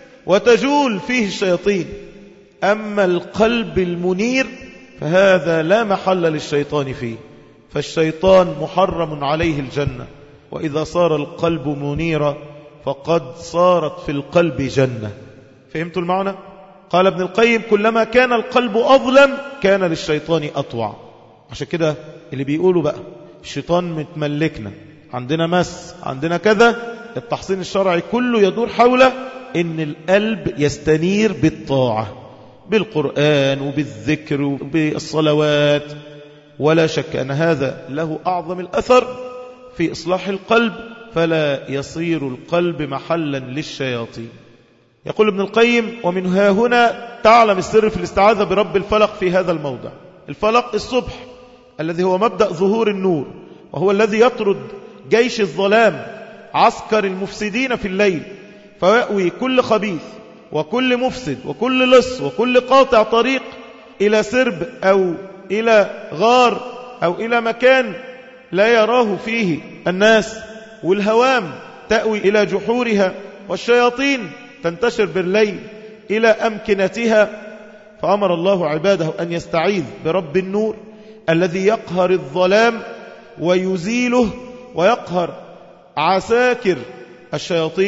وتجول فيه الشياطين. أما القلب المنير فهذا لا محل للشيطان فيه، فالشيطان محرم عليه الجنة. وإذا صار القلب منيرا فقد صارت في القلب جنة. فهمتوا المعنى؟ قال ابن القيم كلما كان القلب أظلم كان للشيطان أطوع. عشان كده اللي بيقولوا بقى الشيطان متملكنا، عندنا مس، عندنا كذا، التحصين الشرعي كله يدور حول إن القلب يستنير بالطاعة، بالقرآن وبالذكر وبالصلوات. ولا شك أن هذا له أعظم الأثر في إصلاح القلب، فلا يصير القلب محلا للشياطين. يقول ابن القيم ومن ها هنا تعلم السر في الاستعاذة برب الفلق في هذا الموضع. الفلق الصبح الذي هو مبدأ ظهور النور، وهو الذي يطرد جيش الظلام عسكر المفسدين في الليل، فيأوي كل خبيث وكل مفسد وكل لص وكل قاطع طريق إلى سرب أو إلى غار أو إلى مكان لا يراه فيه الناس. والهوام تأوي إلى جحورها، والشياطين تنتشر بالليل إلى أمكنتها. فأمر الله عباده أن يستعيذ برب النور الذي يقهر الظلام ويزيله، ويقهر عساكر الشياطين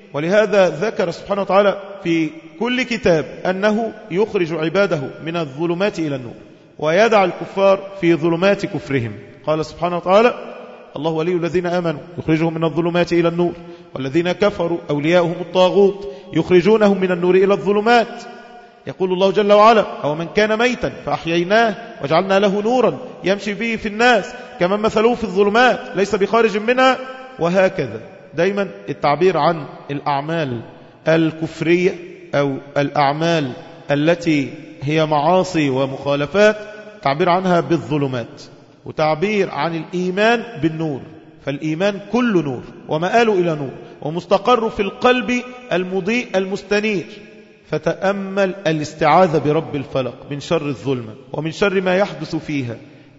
ولهذا ذكر سبحانه وتعالى في كل كتاب أنه يخرج عباده من الظلمات إلى النور ويدع الكفار في ظلمات كفرهم. قال سبحانه وتعالى: الله ولي الذين آمنوا يخرجهم من الظلمات إلى النور والذين كفروا أولياؤهم الطاغوت يخرجونهم من النور إلى الظلمات. يقول الله جل وعلا: أو من كان ميتا فأحييناه وجعلنا له نورا يمشي به في الناس كمن مثلوه في الظلمات ليس بخارج منها. وهكذا دايما التعبير عن الأعمال الكفرية أو الأعمال التي هي معاصي ومخالفات تعبير عنها بالظلمات، وتعبير عن الإيمان بالنور، فالإيمان كل نور ومآله إلى نور ومستقر في القلب المضيء المستنير. فتأمل الاستعاذة برب الفلق من شر الظلمة ومن شر ما يحدث فيها.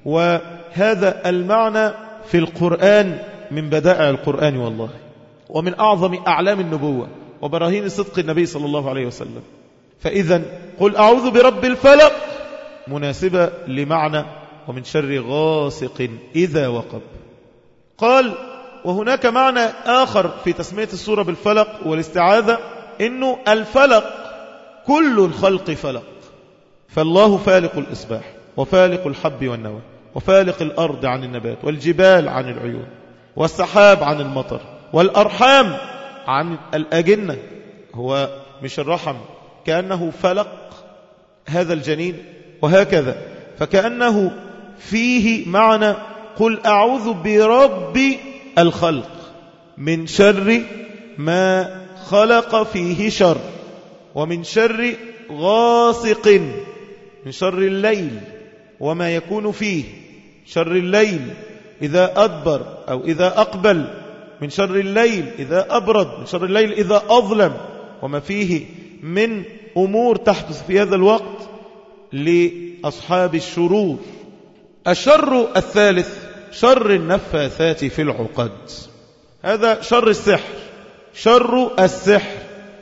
وهذا المعنى في القرآن من بدائع القرآن والله، ومن أعظم أعلام النبوة وبراهين صدق النبي صلى الله عليه وسلم. فإذا قل أعوذ برب الفلق مناسبة لمعنى ومن شر غاسق إذا وقب. قال: وهناك معنى آخر في تسمية السورة بالفلق والاستعاذة، إنه الفلق كل الخلق فلق، فالله فالق الإصباح وفالق الحب والنوى وفالق الأرض عن النبات والجبال عن العيون والسحاب عن المطر والأرحام عن الأجنة. هو مش الرحم، كأنه فلق هذا الجنين، وهكذا. فكأنه فيه معنى قل أعوذ برب الخلق من شر ما خلق فيه شر، ومن شر غاسق، من شر الليل وما يكون فيه، شر الليل إذا أدبر أو إذا أقبل، من شر الليل إذا أبرد، من شر الليل إذا أظلم، وما فيه من أمور تحدث في هذا الوقت لأصحاب الشرور. الشر الثالث شر النفاثات في العقد، هذا شر السحر، شر السحر.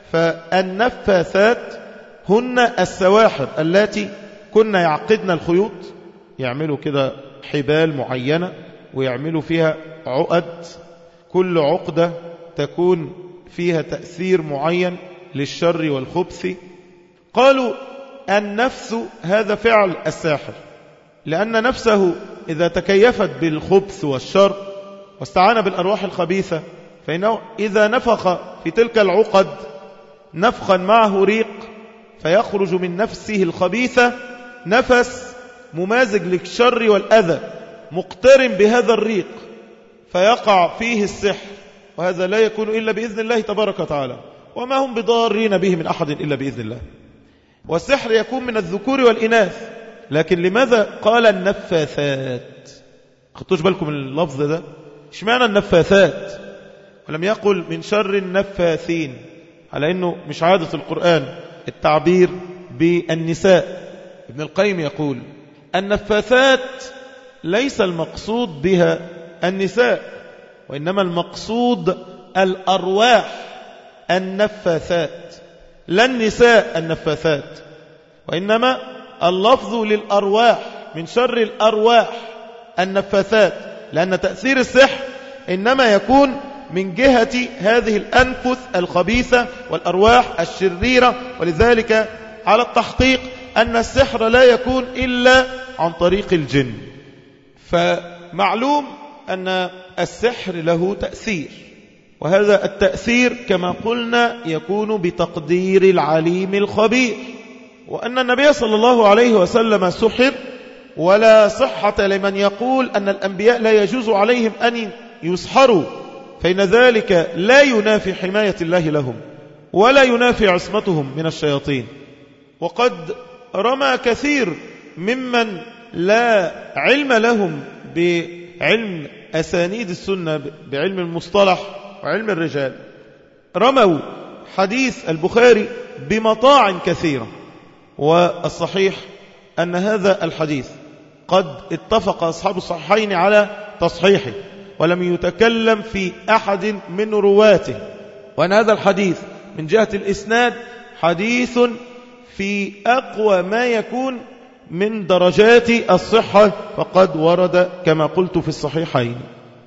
فالنفاثات هن السواحر التي كنا يعقدن الخيوط، يعملوا كده حبال معينة ويعملوا فيها عقد، كل عقدة تكون فيها تأثير معين للشر والخبث. قالوا النفس هذا فعل الساحر، لأن نفسه إذا تكيفت بالخبث والشر واستعان بالأرواح الخبيثة فإنه إذا نفخ في تلك العقد نفخا معه ريق فيخرج من نفسه الخبيثة نفس ممازج للشر والأذى مقترن بهذا الريق فيقع فيه السحر، وهذا لا يكون إلا بإذن الله تبارك وتعالى، وما هم بضارين به من أحد إلا بإذن الله. والسحر يكون من الذكور والإناث، لكن لماذا قال النفاثات؟ خدتوش بالكم من اللفظ ده؟ اشمعنى النفاثات ولم يقل من شر النفاثين؟ على أنه مش عادة القرآن التعبير بالنساء. ابن القيم يقول النفاثات ليس المقصود بها النساء، وإنما المقصود الأرواح النفاثات، لا النساء النفاثات، وإنما اللفظ للأرواح، من شر الأرواح النفاثات، لأن تأثير السحر إنما يكون من جهة هذه الأنفس الخبيثة والأرواح الشريرة. ولذلك على التحقيق أن السحر لا يكون إلا عن طريق الجن. فمعلوم أن السحر له تأثير، وهذا التأثير كما قلنا يكون بتقدير العليم الخبير، وأن النبي صلى الله عليه وسلم سحر، ولا صحة لمن يقول أن الأنبياء لا يجوز عليهم أن يسحروا، فإن ذلك لا ينافي حماية الله لهم ولا ينافي عصمتهم من الشياطين. وقد رمى كثير ممن لا علم لهم بعلم أسانيد السنة، بعلم المصطلح وعلم الرجال، رموا حديث البخاري بمطاع كثيرة، والصحيح أن هذا الحديث قد اتفق أصحاب الصحيحين على تصحيحه ولم يتكلم في أحد من رواته، وأن هذا الحديث من جهة الإسناد حديث في أقوى ما يكون من درجات الصحة، فقد ورد كما قلت في الصحيحين.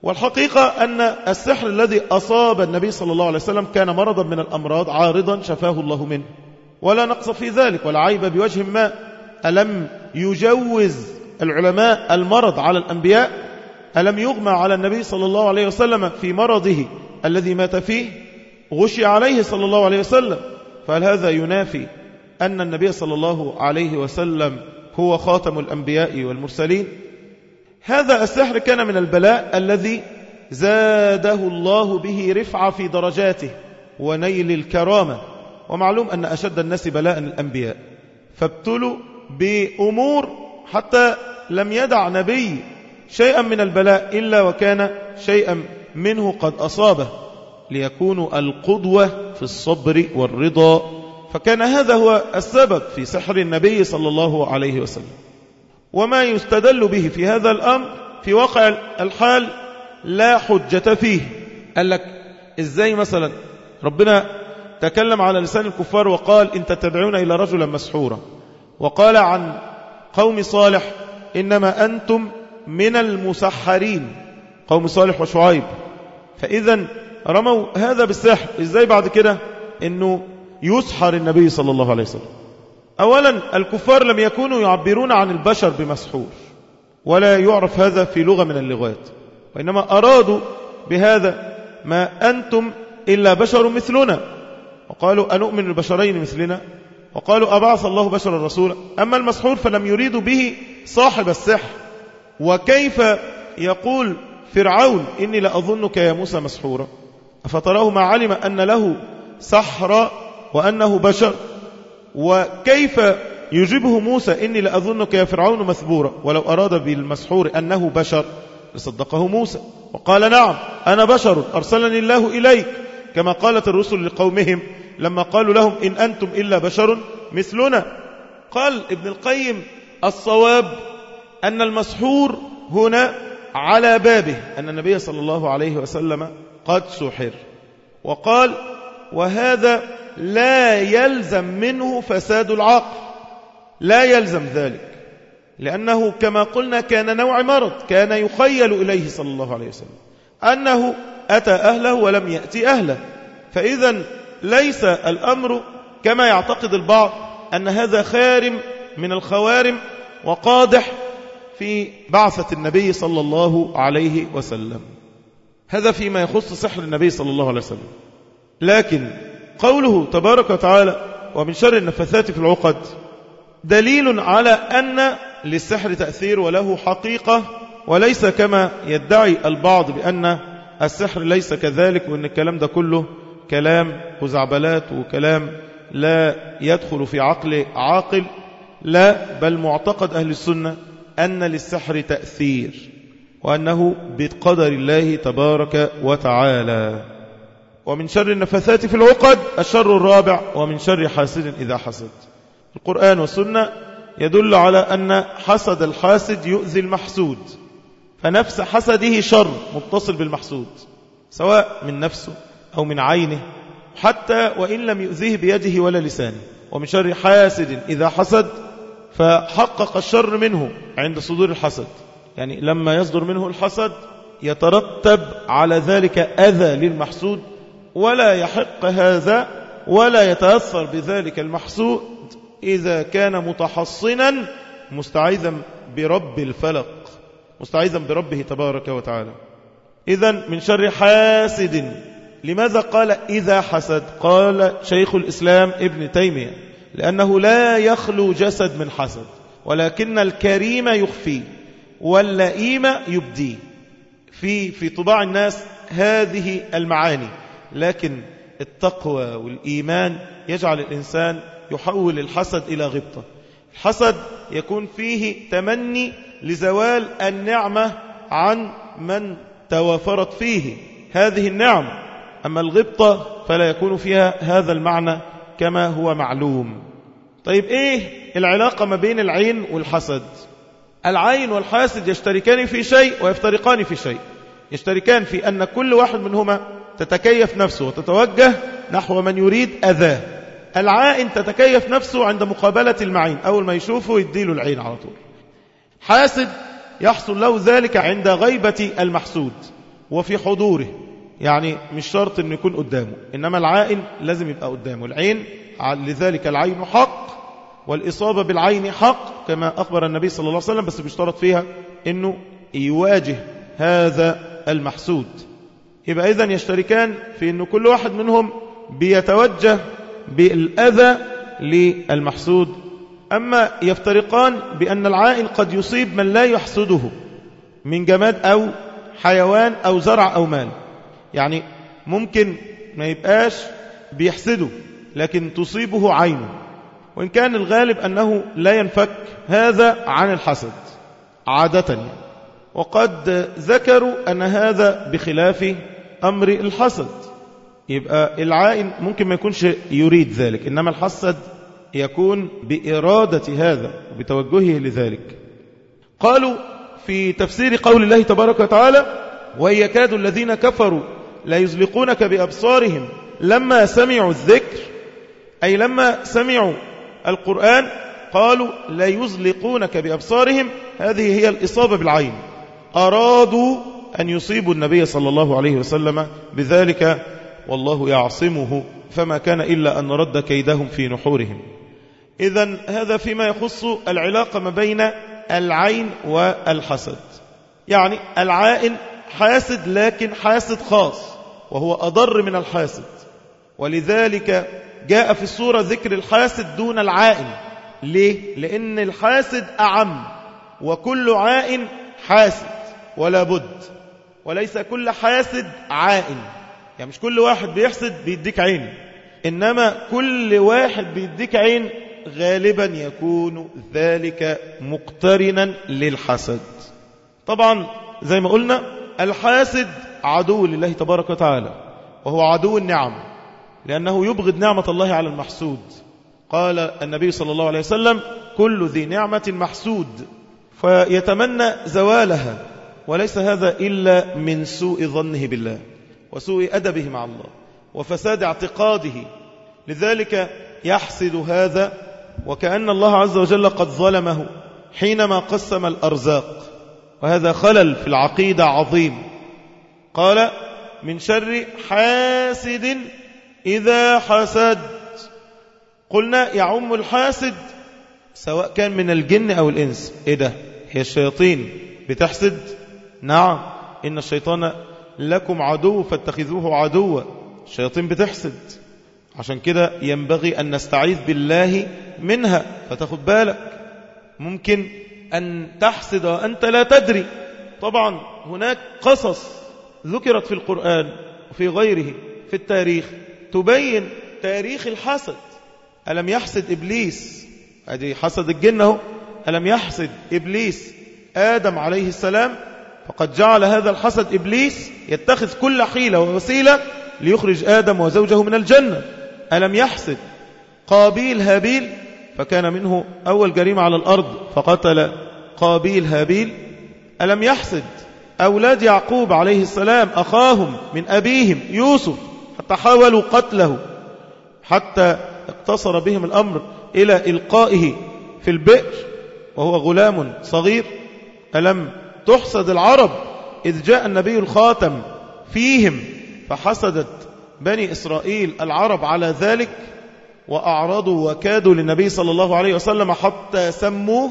والحقيقة أن السحر الذي أصاب النبي صلى الله عليه وسلم كان مرضا من الأمراض عارضا شفاه الله منه، ولا نقص في ذلك ولا عيب بوجه ما. ألم يجوز العلماء المرض على الأنبياء؟ ألم يغمى على النبي صلى الله عليه وسلم في مرضه الذي مات فيه؟ غشي عليه صلى الله عليه وسلم. فهل هذا ينافي أن النبي صلى الله عليه وسلم هو خاتم الأنبياء والمرسلين؟ هذا السحر كان من البلاء الذي زاده الله به رفعة في درجاته ونيل الكرامة. ومعلوم أن أشد الناس بلاء الأنبياء، فابتلوا بأمور حتى لم يدع نبي شيئا من البلاء إلا وكان شيئا منه قد أصابه، ليكونوا القدوة في الصبر والرضا. فكان هذا هو السبب في سحر النبي صلى الله عليه وسلم. وما يستدل به في هذا الأمر في واقع الحال لا حجة فيه. قال لك إزاي مثلا ربنا تكلم على لسان الكفار وقال إن تتبعون إلى رجلا مسحورا، وقال عن قوم صالح إنما أنتم من المسحرين، قوم صالح وشعيب. فإذا رموا هذا بالسحر، إزاي بعد كده إنه يسحر النبي صلى الله عليه وسلم؟ أولا الكفار لم يكونوا يعبرون عن البشر بمسحور، ولا يعرف هذا في لغة من اللغات، وإنما أرادوا بهذا ما أنتم إلا بشر مثلنا، وقالوا أنؤمن البشرين مثلنا، وقالوا أبعث الله بشرا رسولا. أما المسحور فلم يريدوا به صاحب السحر. وكيف يقول فرعون إني لأظنك يا موسى مسحورا؟ أفتراه ما علم أن له سحر وأنه بشر؟ وكيف يجيبه موسى إني لأظنك يا فرعون مثبورا؟ ولو أراد بالمسحور أنه بشر لصدقه موسى وقال نعم أنا بشر أرسلني الله إليك، كما قالت الرسل لقومهم لما قالوا لهم إن أنتم إلا بشر مثلنا. قال ابن القيم الصواب أن المسحور هنا على بابه أن النبي صلى الله عليه وسلم قد سحر. وقال وهذا لا يلزم منه فساد العقل، لا يلزم ذلك، لأنه كما قلنا كان نوع مرض كان يخيل إليه صلى الله عليه وسلم أنه أتى أهله ولم يأتي أهله. فإذا ليس الأمر كما يعتقد البعض أن هذا خارم من الخوارم وقادح في بعثة النبي صلى الله عليه وسلم. هذا فيما يخص سحر النبي صلى الله عليه وسلم. لكن قوله تبارك وتعالى ومن شر النفثات في العقد دليل على أن للسحر تأثير وله حقيقة، وليس كما يدعي البعض بأن السحر ليس كذلك، وأن الكلام ده كله كلام خزعبلات وكلام لا يدخل في عقل عاقل. لا، بل معتقد أهل السنة أن للسحر تأثير، وأنه بقدر الله تبارك وتعالى. ومن شر النفثات في العقد الشر الرابع ومن شر حاسد إذا حسد. القرآن والسنة يدل على أن حسد الحاسد يؤذي المحسود، فنفس حسده شر متصل بالمحسود سواء من نفسه أو من عينه، حتى وإن لم يؤذيه بيده ولا لسانه. ومن شر حاسد إذا حسد فحقق الشر منه عند صدور الحسد، يعني لما يصدر منه الحسد يترتب على ذلك أذى للمحسود، ولا يحق هذا ولا يتأثر بذلك المحسود إذا كان متحصنا مستعيذا برب الفلق، مستعيذا بربه تبارك وتعالى. إذن من شر حاسد. لماذا قال إذا حسد؟ قال شيخ الإسلام ابن تيمية لأنه لا يخلو جسد من حسد، ولكن الكريم يخفي واللئيم يبدي. في طباع الناس هذه المعاني، لكن التقوى والإيمان يجعل الإنسان يحول الحسد إلى غبطة. الحسد يكون فيه تمني لزوال النعمة عن من توافرت فيه هذه النعم، أما الغبطة فلا يكون فيها هذا المعنى كما هو معلوم. طيب إيه العلاقة ما بين العين والحسد؟ العين والحاسد يشتركان في شيء ويفترقان في شيء. يشتركان في أن كل واحد منهما تتكيف نفسه وتتوجه نحو من يريد أذاه. العائن تتكيف نفسه عند مقابلة المعين، أول ما يشوفه يديله العين على طول. حاسد يحصل له ذلك عند غيبة المحسود، وفي حضوره، يعني مش شرط أن يكون قدامه، إنما العائن لازم يبقى قدامه. العين لذلك العين حق والإصابة بالعين حق كما أخبر النبي صلى الله عليه وسلم، بس بيشترط فيها أنه يواجه هذا المحسود. يبقى إذن يشتركان في أن كل واحد منهم بيتوجه بالأذى للمحسود. أما يفترقان بأن العائن قد يصيب من لا يحسده من جماد أو حيوان أو زرع أو مال، يعني ممكن ما يبقاش بيحسده لكن تصيبه عينه، وإن كان الغالب أنه لا ينفك هذا عن الحسد عادة يعني. وقد ذكروا أن هذا بخلاف أمر الحسد، يبقى العائن ممكن ما يكونش يريد ذلك، إنما الحسد يكون بإرادة هذا وبتوجهه لذلك. قالوا في تفسير قول الله تبارك وتعالى: وإن يكاد الذين كفروا لا يزلقونك بأبصارهم لما سمعوا الذكر، أي لما سمعوا القرآن قالوا لا يزلقونك بأبصارهم، هذه هي الإصابة بالعين، أرادوا أن يصيبوا النبي صلى الله عليه وسلم بذلك والله يعصمه فما كان إلا أن رد كيدهم في نحورهم. إذن هذا فيما يخص العلاقة ما بين العين والحسد. يعني العائن حاسد لكن حاسد خاص وهو أضر من الحاسد، ولذلك جاء في السورة ذكر الحاسد دون العائن. ليه؟ لأن الحاسد أعم، وكل عائن حاسد ولا بد، وليس كل حاسد عائن. يعني مش كل واحد بيحسد بيديك عين، إنما كل واحد بيديك عين غالبا يكون ذلك مقترنا للحسد. طبعا زي ما قلنا الحاسد عدو لله تبارك وتعالى، وهو عدو النعم، لأنه يبغض نعمة الله على المحسود. قال النبي صلى الله عليه وسلم: كل ذي نعمة محسود، فيتمنى زوالها، وليس هذا إلا من سوء ظنه بالله وسوء أدبه مع الله وفساد اعتقاده. لذلك يحسد هذا، وكأن الله عز وجل قد ظلمه حينما قسم الأرزاق، وهذا خلل في العقيدة عظيم. قال: من شر حاسد إذا حسد. قلنا يعم الحاسد سواء كان من الجن أو الإنس. إيه ده؟ هي الشياطين بتحسد؟ نعم، إن الشيطان لكم عدو فاتخذوه عدوا. الشياطين بتحسد، عشان كده ينبغي أن نستعيذ بالله منها. فتاخد بالك، ممكن أن تحسد وأنت لا تدري. طبعا هناك قصص ذكرت في القرآن وفي غيره في التاريخ تبين تاريخ الحسد. ألم يحسد إبليس؟ هذه حسد الجن. ألم يحسد إبليس آدم عليه السلام؟ فقد جعل هذا الحسد إبليس يتخذ كل حيلة ووسيلة ليخرج آدم وزوجه من الجنة. ألم يحسد قابيل هابيل؟ فكان منه أول جريمة على الأرض فقتل قابيل هابيل. ألم يحسد أولاد يعقوب عليه السلام أخاهم من أبيهم يوسف حتى حاولوا قتله، حتى اقتصر بهم الأمر إلى إلقائه في البئر وهو غلام صغير؟ ألم تحسد العرب إذ جاء النبي الخاتم فيهم فحسدت بني إسرائيل العرب على ذلك وأعرضوا وكادوا للنبي صلى الله عليه وسلم حتى سموه؟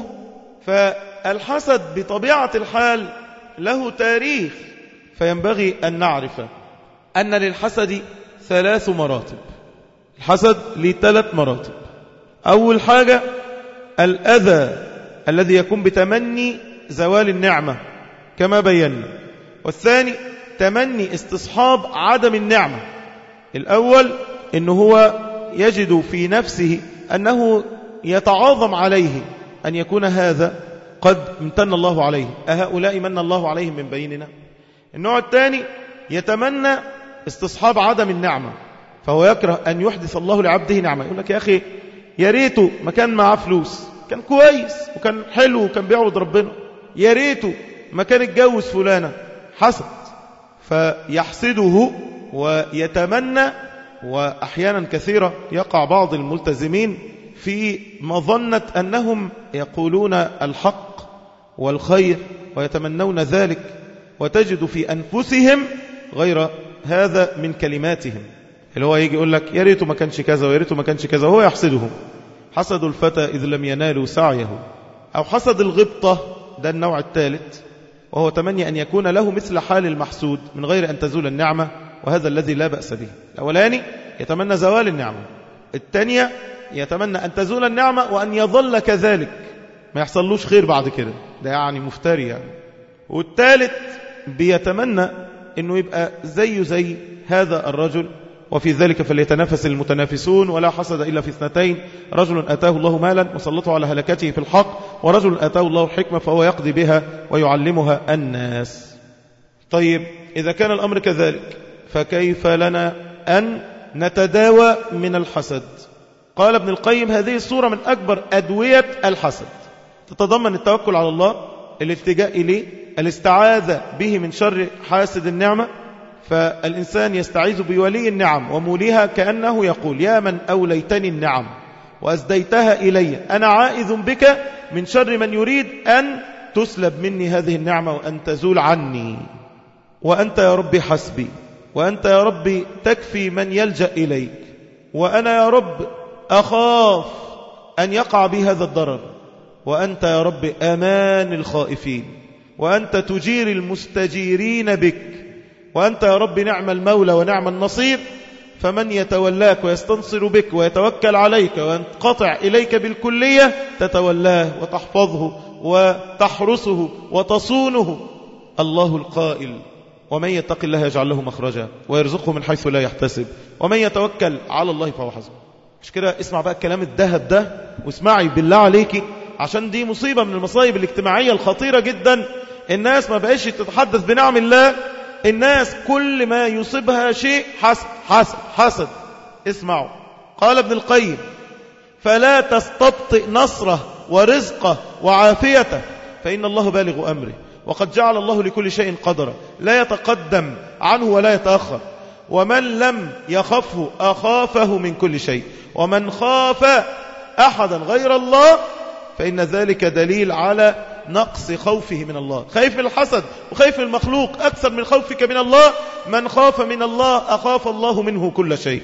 فالحسد بطبيعة الحال له تاريخ، فينبغي أن نعرف أن للحسد 3 مراتب. الحسد ل3 مراتب. أول حاجة الأذى الذي يكون بتمني زوال النعمة كما بينا، والثاني تمني استصحاب عدم النعمة. الأول إنه هو يجد في نفسه أنه يتعاظم عليه أن يكون هذا قد امتن الله عليه، أهؤلاء من الله عليهم من بيننا. النوع الثاني يتمنى استصحاب عدم النعمة، فهو يكره أن يحدث الله لعبده نعمة. يقول لك يا أخي يا ريته ما كان معاه فلوس، كان كويس وكان حلو وكان بيعبد ربنا، يا ريته ما كان اتجوز فلانة. حسد، فيحسده ويتمنى. وأحيانا كثيرة يقع بعض الملتزمين في مظنة أنهم يقولون الحق والخير ويتمنون ذلك، وتجد في أنفسهم غير هذا من كلماتهم، اللي هو يجي يقول لك يا ريته ما كانش كذا ويا ريته ما كانش كذا، وهو يحسدهم. حسد الفتى إذ لم ينالوا سعيه، أو حسد الغبطة، ده النوع الثالث، وهو تمني أن يكون له مثل حال المحسود من غير أن تزول النعمة، وهذا الذي لا بأس به. الأولاني يتمنى زوال النعمة، الثانية يتمنى أن تزول النعمة وأن يظل كذلك ما يحصلوش خير بعد كده، ده يعني مفتري يعني. والثالث بيتمنى أنه يبقى زي هذا الرجل، وفي ذلك فليتنافس المتنافسون. ولا حسد إلا في اثنتين: رجل أتاه الله مالا وسلطه على هلكته في الحق، ورجل أتاه الله الحكمة فهو يقضي بها ويعلمها الناس. طيب إذا كان الأمر كذلك فكيف لنا أن نتداوى من الحسد؟ قال ابن القيم: هذه الصورة من أكبر أدوية الحسد، تتضمن التوكل على الله، الالتجاء إليه، الاستعاذة به من شر حاسد النعمة. فالإنسان يستعيذ بولي النعم وموليها كأنه يقول: يا من أوليتني النعم وأسديتها إلي، أنا عائذ بك من شر من يريد أن تسلب مني هذه النعمة وأن تزول عني، وأنت يا ربي حسبي، وأنت يا ربي تكفي من يلجأ إليك، وأنا يا رب أخاف أن يقع بي هذا الضرر، وأنت يا رب أمان الخائفين، وأنت تجير المستجيرين بك، وأنت يا رب نعم المولى ونعم النصير. فمن يتولاك ويستنصر بك ويتوكل عليك وينقطع إليك بالكلية تتولاه وتحفظه وتحرسه وتصونه. الله القائل: ومن يتق الله يجعل له مخرجا ويرزقه من حيث لا يحتسب ومن يتوكل على الله فهو حسبه. مش كده؟ اسمع بقى الكلام الذهب ده، واسمعي بالله عليكي، عشان دي مصيبة من المصايب الاجتماعية الخطيرة جدا. الناس ما بقاش تتحدث بنعم الله، الناس كل ما يصيبها شيء حسد حسد حسد. اسمعوا، قال ابن القيم: فلا تستبطئ نصره ورزقه وعافيته، فإن الله بالغ أمره، وقد جعل الله لكل شيء قدرا، لا يتقدم عنه ولا يتأخر. ومن لم يخفه أخافه من كل شيء، ومن خاف أحدا غير الله فإن ذلك دليل على نقص خوفه من الله. خايف من الحسد وخايف من المخلوق أكثر من خوفك من الله. من خاف من الله أخاف الله منه كل شيء،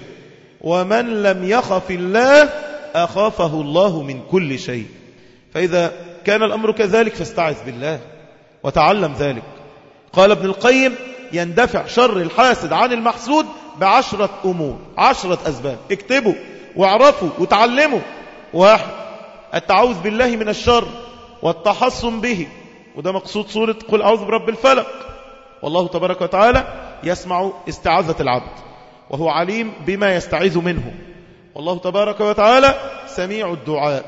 ومن لم يخف الله أخافه الله من كل شيء. فإذا كان الأمر كذلك فاستعذ بالله وتعلم ذلك. قال ابن القيم: يندفع شر الحاسد عن المحسود ب10 أمور، 10 أسباب. اكتبوا واعرفوا وتعلموا. 1: التعوذ بالله من الشر والتحصن به، وده مقصود سورة قل أعوذ برب الفلق. والله تبارك وتعالى يسمع استعاذة العبد وهو عليم بما يستعيذ منه، والله تبارك وتعالى سميع الدعاء.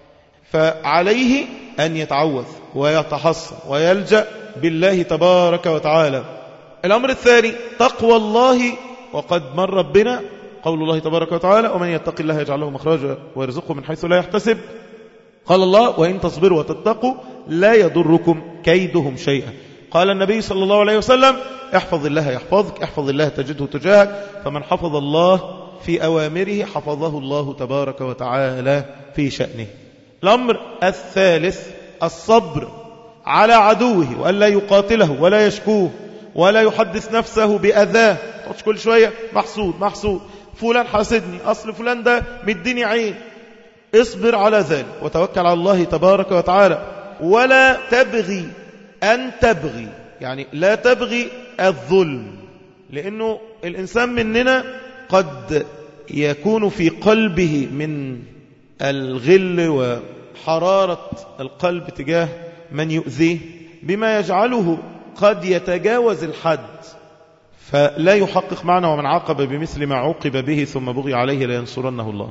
فعليه أن يتعوذ ويتحصن ويلجأ بالله تبارك وتعالى. الأمر الثاني: تقوى الله، وقد مر بنا قول الله تبارك وتعالى: ومن يتق الله يجعل له مخرجا ويرزقه من حيث لا يحتسب. قال الله: وإن تصبروا وتتقوا لا يضركم كيدهم شيئا. قال النبي صلى الله عليه وسلم: احفظ الله يحفظك، احفظ الله تجده تجاهك. فمن حفظ الله في أوامره حفظه الله تبارك وتعالى في شأنه. الأمر الثالث: الصبر على عدوه، وأن لا يقاتله ولا يشكوه ولا يحدث نفسه بأذاه. كل شوية محسود فلان حاسدني، أصل فلان ده مديني عين. اصبر على ذلك وتوكل على الله تبارك وتعالى. ولا تبغي أن تبغي، يعني لا تبغي الظلم، لأنه الإنسان مننا قد يكون في قلبه من الغل وحرارة القلب تجاه من يؤذيه بما يجعله قد يتجاوز الحد، فلا يحقق معنى: ومن عاقب بمثل ما عوقب به ثم بغي عليه لينصرنه الله.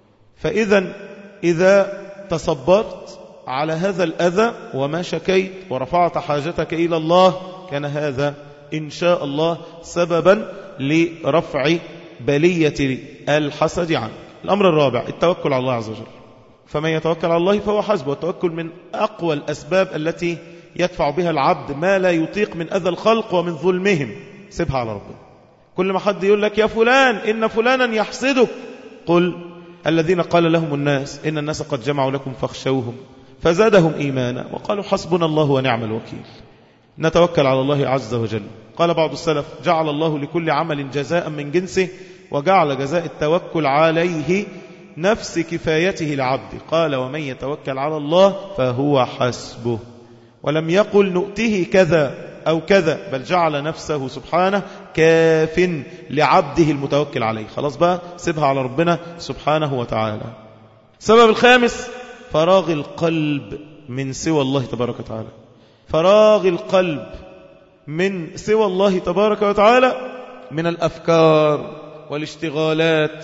إذا تصبرت على هذا الأذى وما شكيت ورفعت حاجتك إلى الله، كان هذا إن شاء الله سببا لرفع بلية الحسد عنك. الأمر الرابع: التوكل على الله عز وجل. فمن يتوكل على الله فهو حسبه. والتوكل من أقوى الأسباب التي يدفع بها العبد ما لا يطيق من أذى الخلق ومن ظلمهم. سيبها على ربنا. كل ما حد يقول لك: يا فلان إن فلانا يحسدك، قل: الذين قال لهم الناس إن الناس قد جمعوا لكم فاخشوهم فزادهم إيمانا وقالوا حسبنا الله ونعم الوكيل. نتوكل على الله عز وجل. قال بعض السلف: جعل الله لكل عمل جزاء من جنسه، وجعل جزاء التوكل عليه نفس كفايته لعبده. قال: ومن يتوكل على الله فهو حسبه. ولم يقل نؤته كذا أو كذا، بل جعل نفسه سبحانه كاف لعبده المتوكل عليه. خلاص بقى، سيبها على ربنا سبحانه وتعالى. السبب الخامس: فراغ القلب من سوى الله تبارك وتعالى. فراغ القلب من سوى الله تبارك وتعالى، من الأفكار والاشتغالات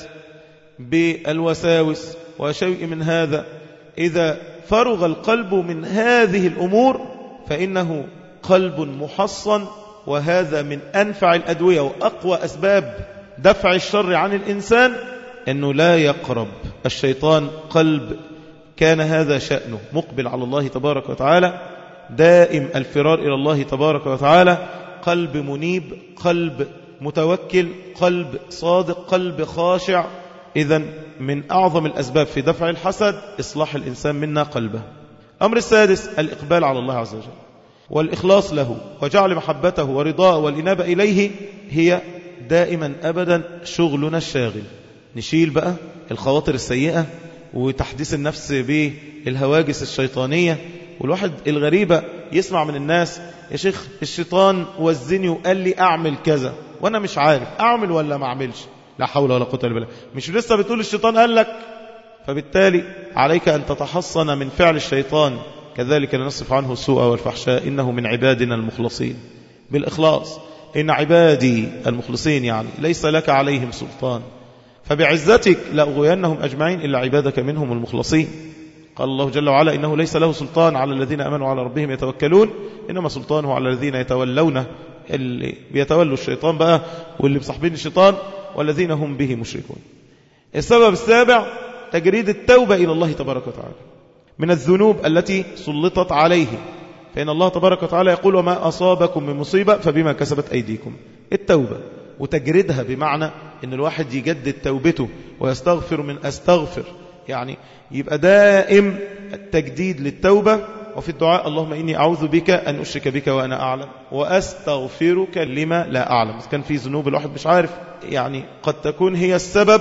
بالوساوس وشيء من هذا. إذا فرغ القلب من هذه الأمور فإنه قلب محصن، وهذا من أنفع الأدوية وأقوى أسباب دفع الشر عن الإنسان، أنه لا يقرب الشيطان قلب كان هذا شأنه، مقبل على الله تبارك وتعالى، دائم الفرار إلى الله تبارك وتعالى، قلب منيب، قلب متوكل، قلب صادق، قلب خاشع. إذن من أعظم الأسباب في دفع الحسد إصلاح الإنسان منا قلبه. أمر السادس: الإقبال على الله عز وجل والإخلاص له، وجعل محبته ورضاه والإنابة إليه هي دائما أبدا شغلنا الشاغل. نشيل بقى الخواطر السيئة وتحديث النفس بالهواجس الشيطانية. والواحد الغريبة يسمع من الناس: يا شيخ الشيطان وزني وقال لي أعمل كذا وأنا مش عارف أعمل ولا ما أعملش. لا حول ولا قوة إلا بالله. مش لسه بتقول الشيطان قال لك؟ فبالتالي عليك أن تتحصن من فعل الشيطان. كذلك لنصرف عنه السوء والفحشاء إنه من عبادنا المخلصين. بالإخلاص: إن عبادي المخلصين، يعني ليس لك عليهم سلطان، فبعزتك لأغوينهم أجمعين إلا عبادك منهم المخلصين. قال الله جل وعلا: إنه ليس له سلطان على الذين آمنوا على ربهم يتوكلون، إنما سلطانه على الذين يتولونه، اللي بيتولوا الشيطان بقى واللي بصحبين الشيطان، والذين هم به مشركون. السبب السابع: تجريد التوبة إلى الله تبارك وتعالى من الذنوب التي سلطت عليه، فإن الله تبارك وتعالى يقول: وما أصابكم من مصيبة فبما كسبت أيديكم. التوبة وتجريدها بمعنى أن الواحد يجدد توبته ويستغفر من أستغفر، يعني يبقى دائم التجديد للتوبة. وفي الدعاء: اللهم إني أعوذ بك أن أشرك بك وأنا أعلم وأستغفرك لما لا أعلم. كان في ذنوب الواحد مش عارف، يعني قد تكون هي السبب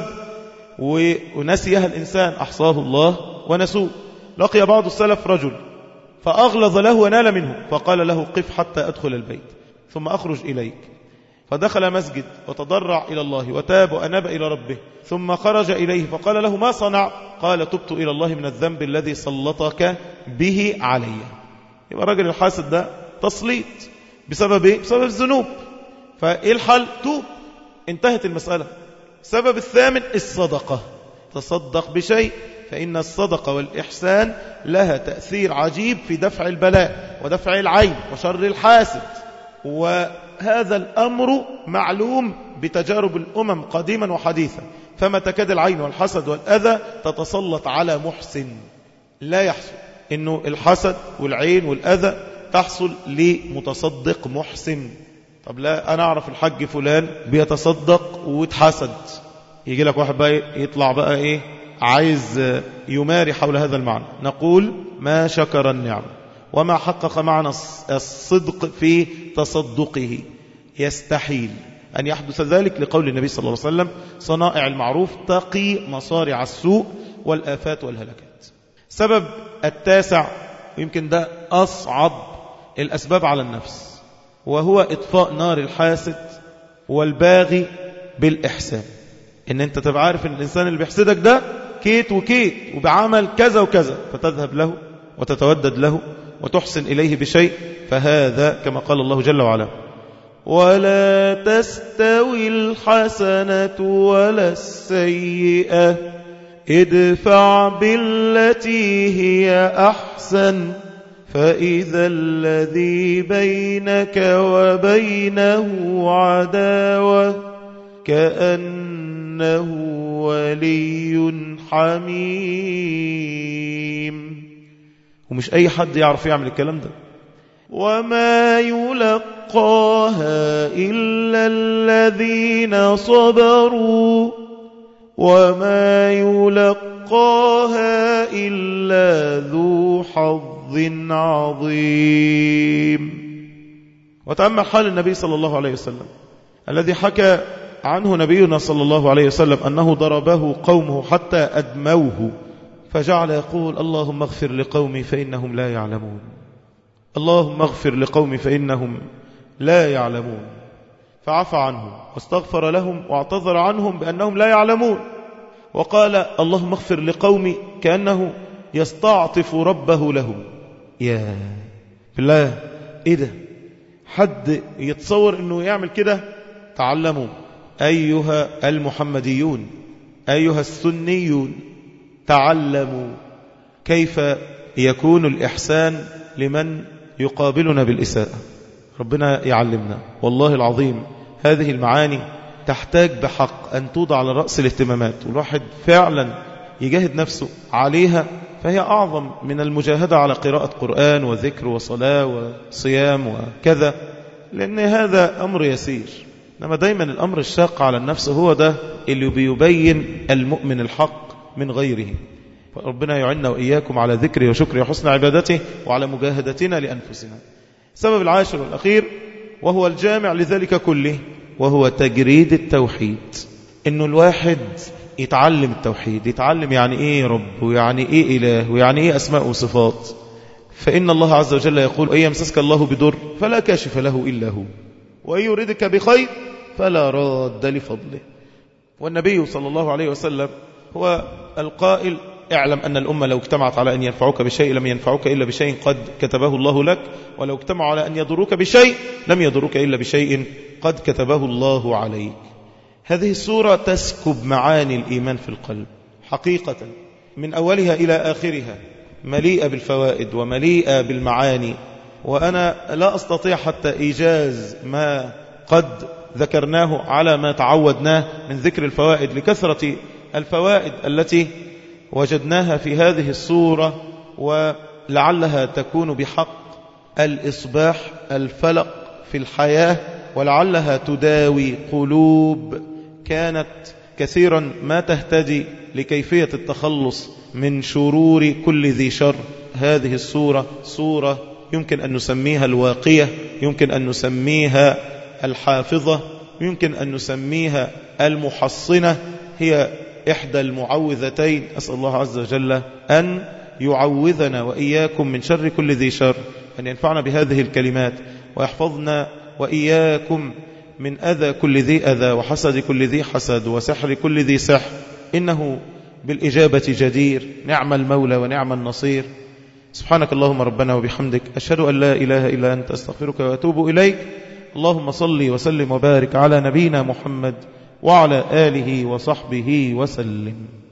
ونسيها الإنسان، أحصاه الله ونسوه. لقي بعض السلف رجل فأغلظ له ونال منه، فقال له: قف حتى أدخل البيت ثم أخرج إليك. فدخل مسجد وتضرع إلى الله وتاب وأناب إلى ربه، ثم خرج إليه فقال له: ما صنع؟ قال: تبت إلى الله من الذنب الذي سلطك به علي. يبقى الرجل الحاسد ده تسليط بسبب إيه؟ بسبب الذنوب. فإيه الحل؟ توب، انتهت المسألة. السبب الثامن: الصدقة. تصدق بشيء، فإن الصدقة والإحسان لها تأثير عجيب في دفع البلاء ودفع العين وشر الحاسد. وهذا الأمر معلوم بتجارب الأمم قديما وحديثا. فما تكاد العين والحسد والأذى تتسلط على محسن لا يحصل، إنه الحسد والعين والأذى تحصل لمتصدق محسن. طب لا، أنا أعرف الحج فلان بيتصدق واتحسد، يجي لك واحد بقى يطلع بقى إيه عايز يماري حول هذا المعنى. نقول: ما شكر النعم وما حقق معنى الصدق في تصدقه يستحيل أن يحدث ذلك، لقول النبي صلى الله عليه وسلم: صنائع المعروف تقي مصارع السوء والآفات والهلكات. السبب التاسع، ويمكن ده أصعب الأسباب على النفس، وهو إطفاء نار الحاسد والباغي بالإحسان. إن أنت تبقى عارف إن الإنسان اللي بيحسدك ده كيت وكيت وبعمل كذا وكذا، فتذهب له وتتودد له وتحسن إليه بشيء، فهذا كما قال الله جل وعلا: ولا تستوي الحسنة ولا السيئة ادفع بالتي هي أحسن فإذا الذي بينك وبينه عداوة كأنه ولي حميم. ومش أي حد يعرف يعمل الكلام ده. وما يلقاها إلا الذين صبروا وما يلقاها إلا ذو حظ عظيم. وتأمل حال النبي صلى الله عليه وسلم الذي حكى عنه نبينا صلى الله عليه وسلم أنه ضربه قومه حتى أدموه، فجعل يقول اللهم اغفر لقومي فإنهم لا يعلمون، اللهم اغفر لقومي فإنهم لا يعلمون، فعفى عنهم واستغفر لهم واعتذر عنهم بأنهم لا يعلمون، وقال اللهم اغفر لقومي كأنه يستعطف ربه لهم. يا بالله، ايه ده؟ حد يتصور انه يعمل كده؟ تعلموا أيها المحمديون، أيها السنيون، تعلموا كيف يكون الإحسان لمن يقابلنا بالإساءة. ربنا يعلمنا. والله العظيم هذه المعاني تحتاج بحق أن توضع على رأس الاهتمامات، والواحد فعلا يجاهد نفسه عليها، فهي أعظم من المجاهدة على قراءة قرآن وذكر وصلاة وصيام وكذا، لأن هذا أمر يسير. إنما دايما الأمر الشاق على النفس هو ده اللي بيبين المؤمن الحق من غيره. فربنا يعيننا وإياكم على ذكره وشكره وحسن عبادته وعلى مجاهدتنا لأنفسنا. السبب العاشر والأخير وهو الجامع لذلك كله، وهو تجريد التوحيد. إنه الواحد يتعلم التوحيد، يتعلم يعني إيه رب، ويعني إيه إله، ويعني إيه أسماء وصفات. فإن الله عز وجل يقول إن يمسسك الله بضر فلا كاشف له إلا هو، وإن يردك بخير فلا راد لفضله. والنبي صلى الله عليه وسلم هو القائل اعلم أن الأمة لو اجتمعت على أن ينفعوك بشيء لم ينفعوك إلا بشيء قد كتبه الله لك، ولو اجتمعوا على أن يضروك بشيء لم يضروك إلا بشيء قد كتبه الله عليك. هذه السورة تسكب معاني الإيمان في القلب حقيقة من أولها إلى آخرها، مليئة بالفوائد ومليئة بالمعاني. وأنا لا أستطيع حتى إيجاز ما قد ذكرناه على ما تعودناه من ذكر الفوائد، لكثرة الفوائد التي وجدناها في هذه السورة، ولعلها تكون بحق الإصباح الفلق في الحياة، ولعلها تداوي قلوب كانت كثيرا ما تهتدي لكيفية التخلص من شرور كل ذي شر. هذه السورة سورة يمكن أن نسميها الواقية، يمكن أن نسميها الحافظة، يمكن أن نسميها المحصنة. هي إحدى المعوذتين. أسأل الله عز وجل أن يعوذنا وإياكم من شر كل ذي شر، أن ينفعنا بهذه الكلمات، ويحفظنا وإياكم من أذى كل ذي أذى، وحسد كل ذي حسد، وسحر كل ذي سحر. إنه بالإجابة جدير، نعم المولى ونعم النصير. سبحانك اللهم ربنا وبحمدك، أشهد أن لا إله إلا أنت، أستغفرك وأتوب إليك. اللهم صل وسلم وبارك على نبينا محمد وعلى آله وصحبه وسلم.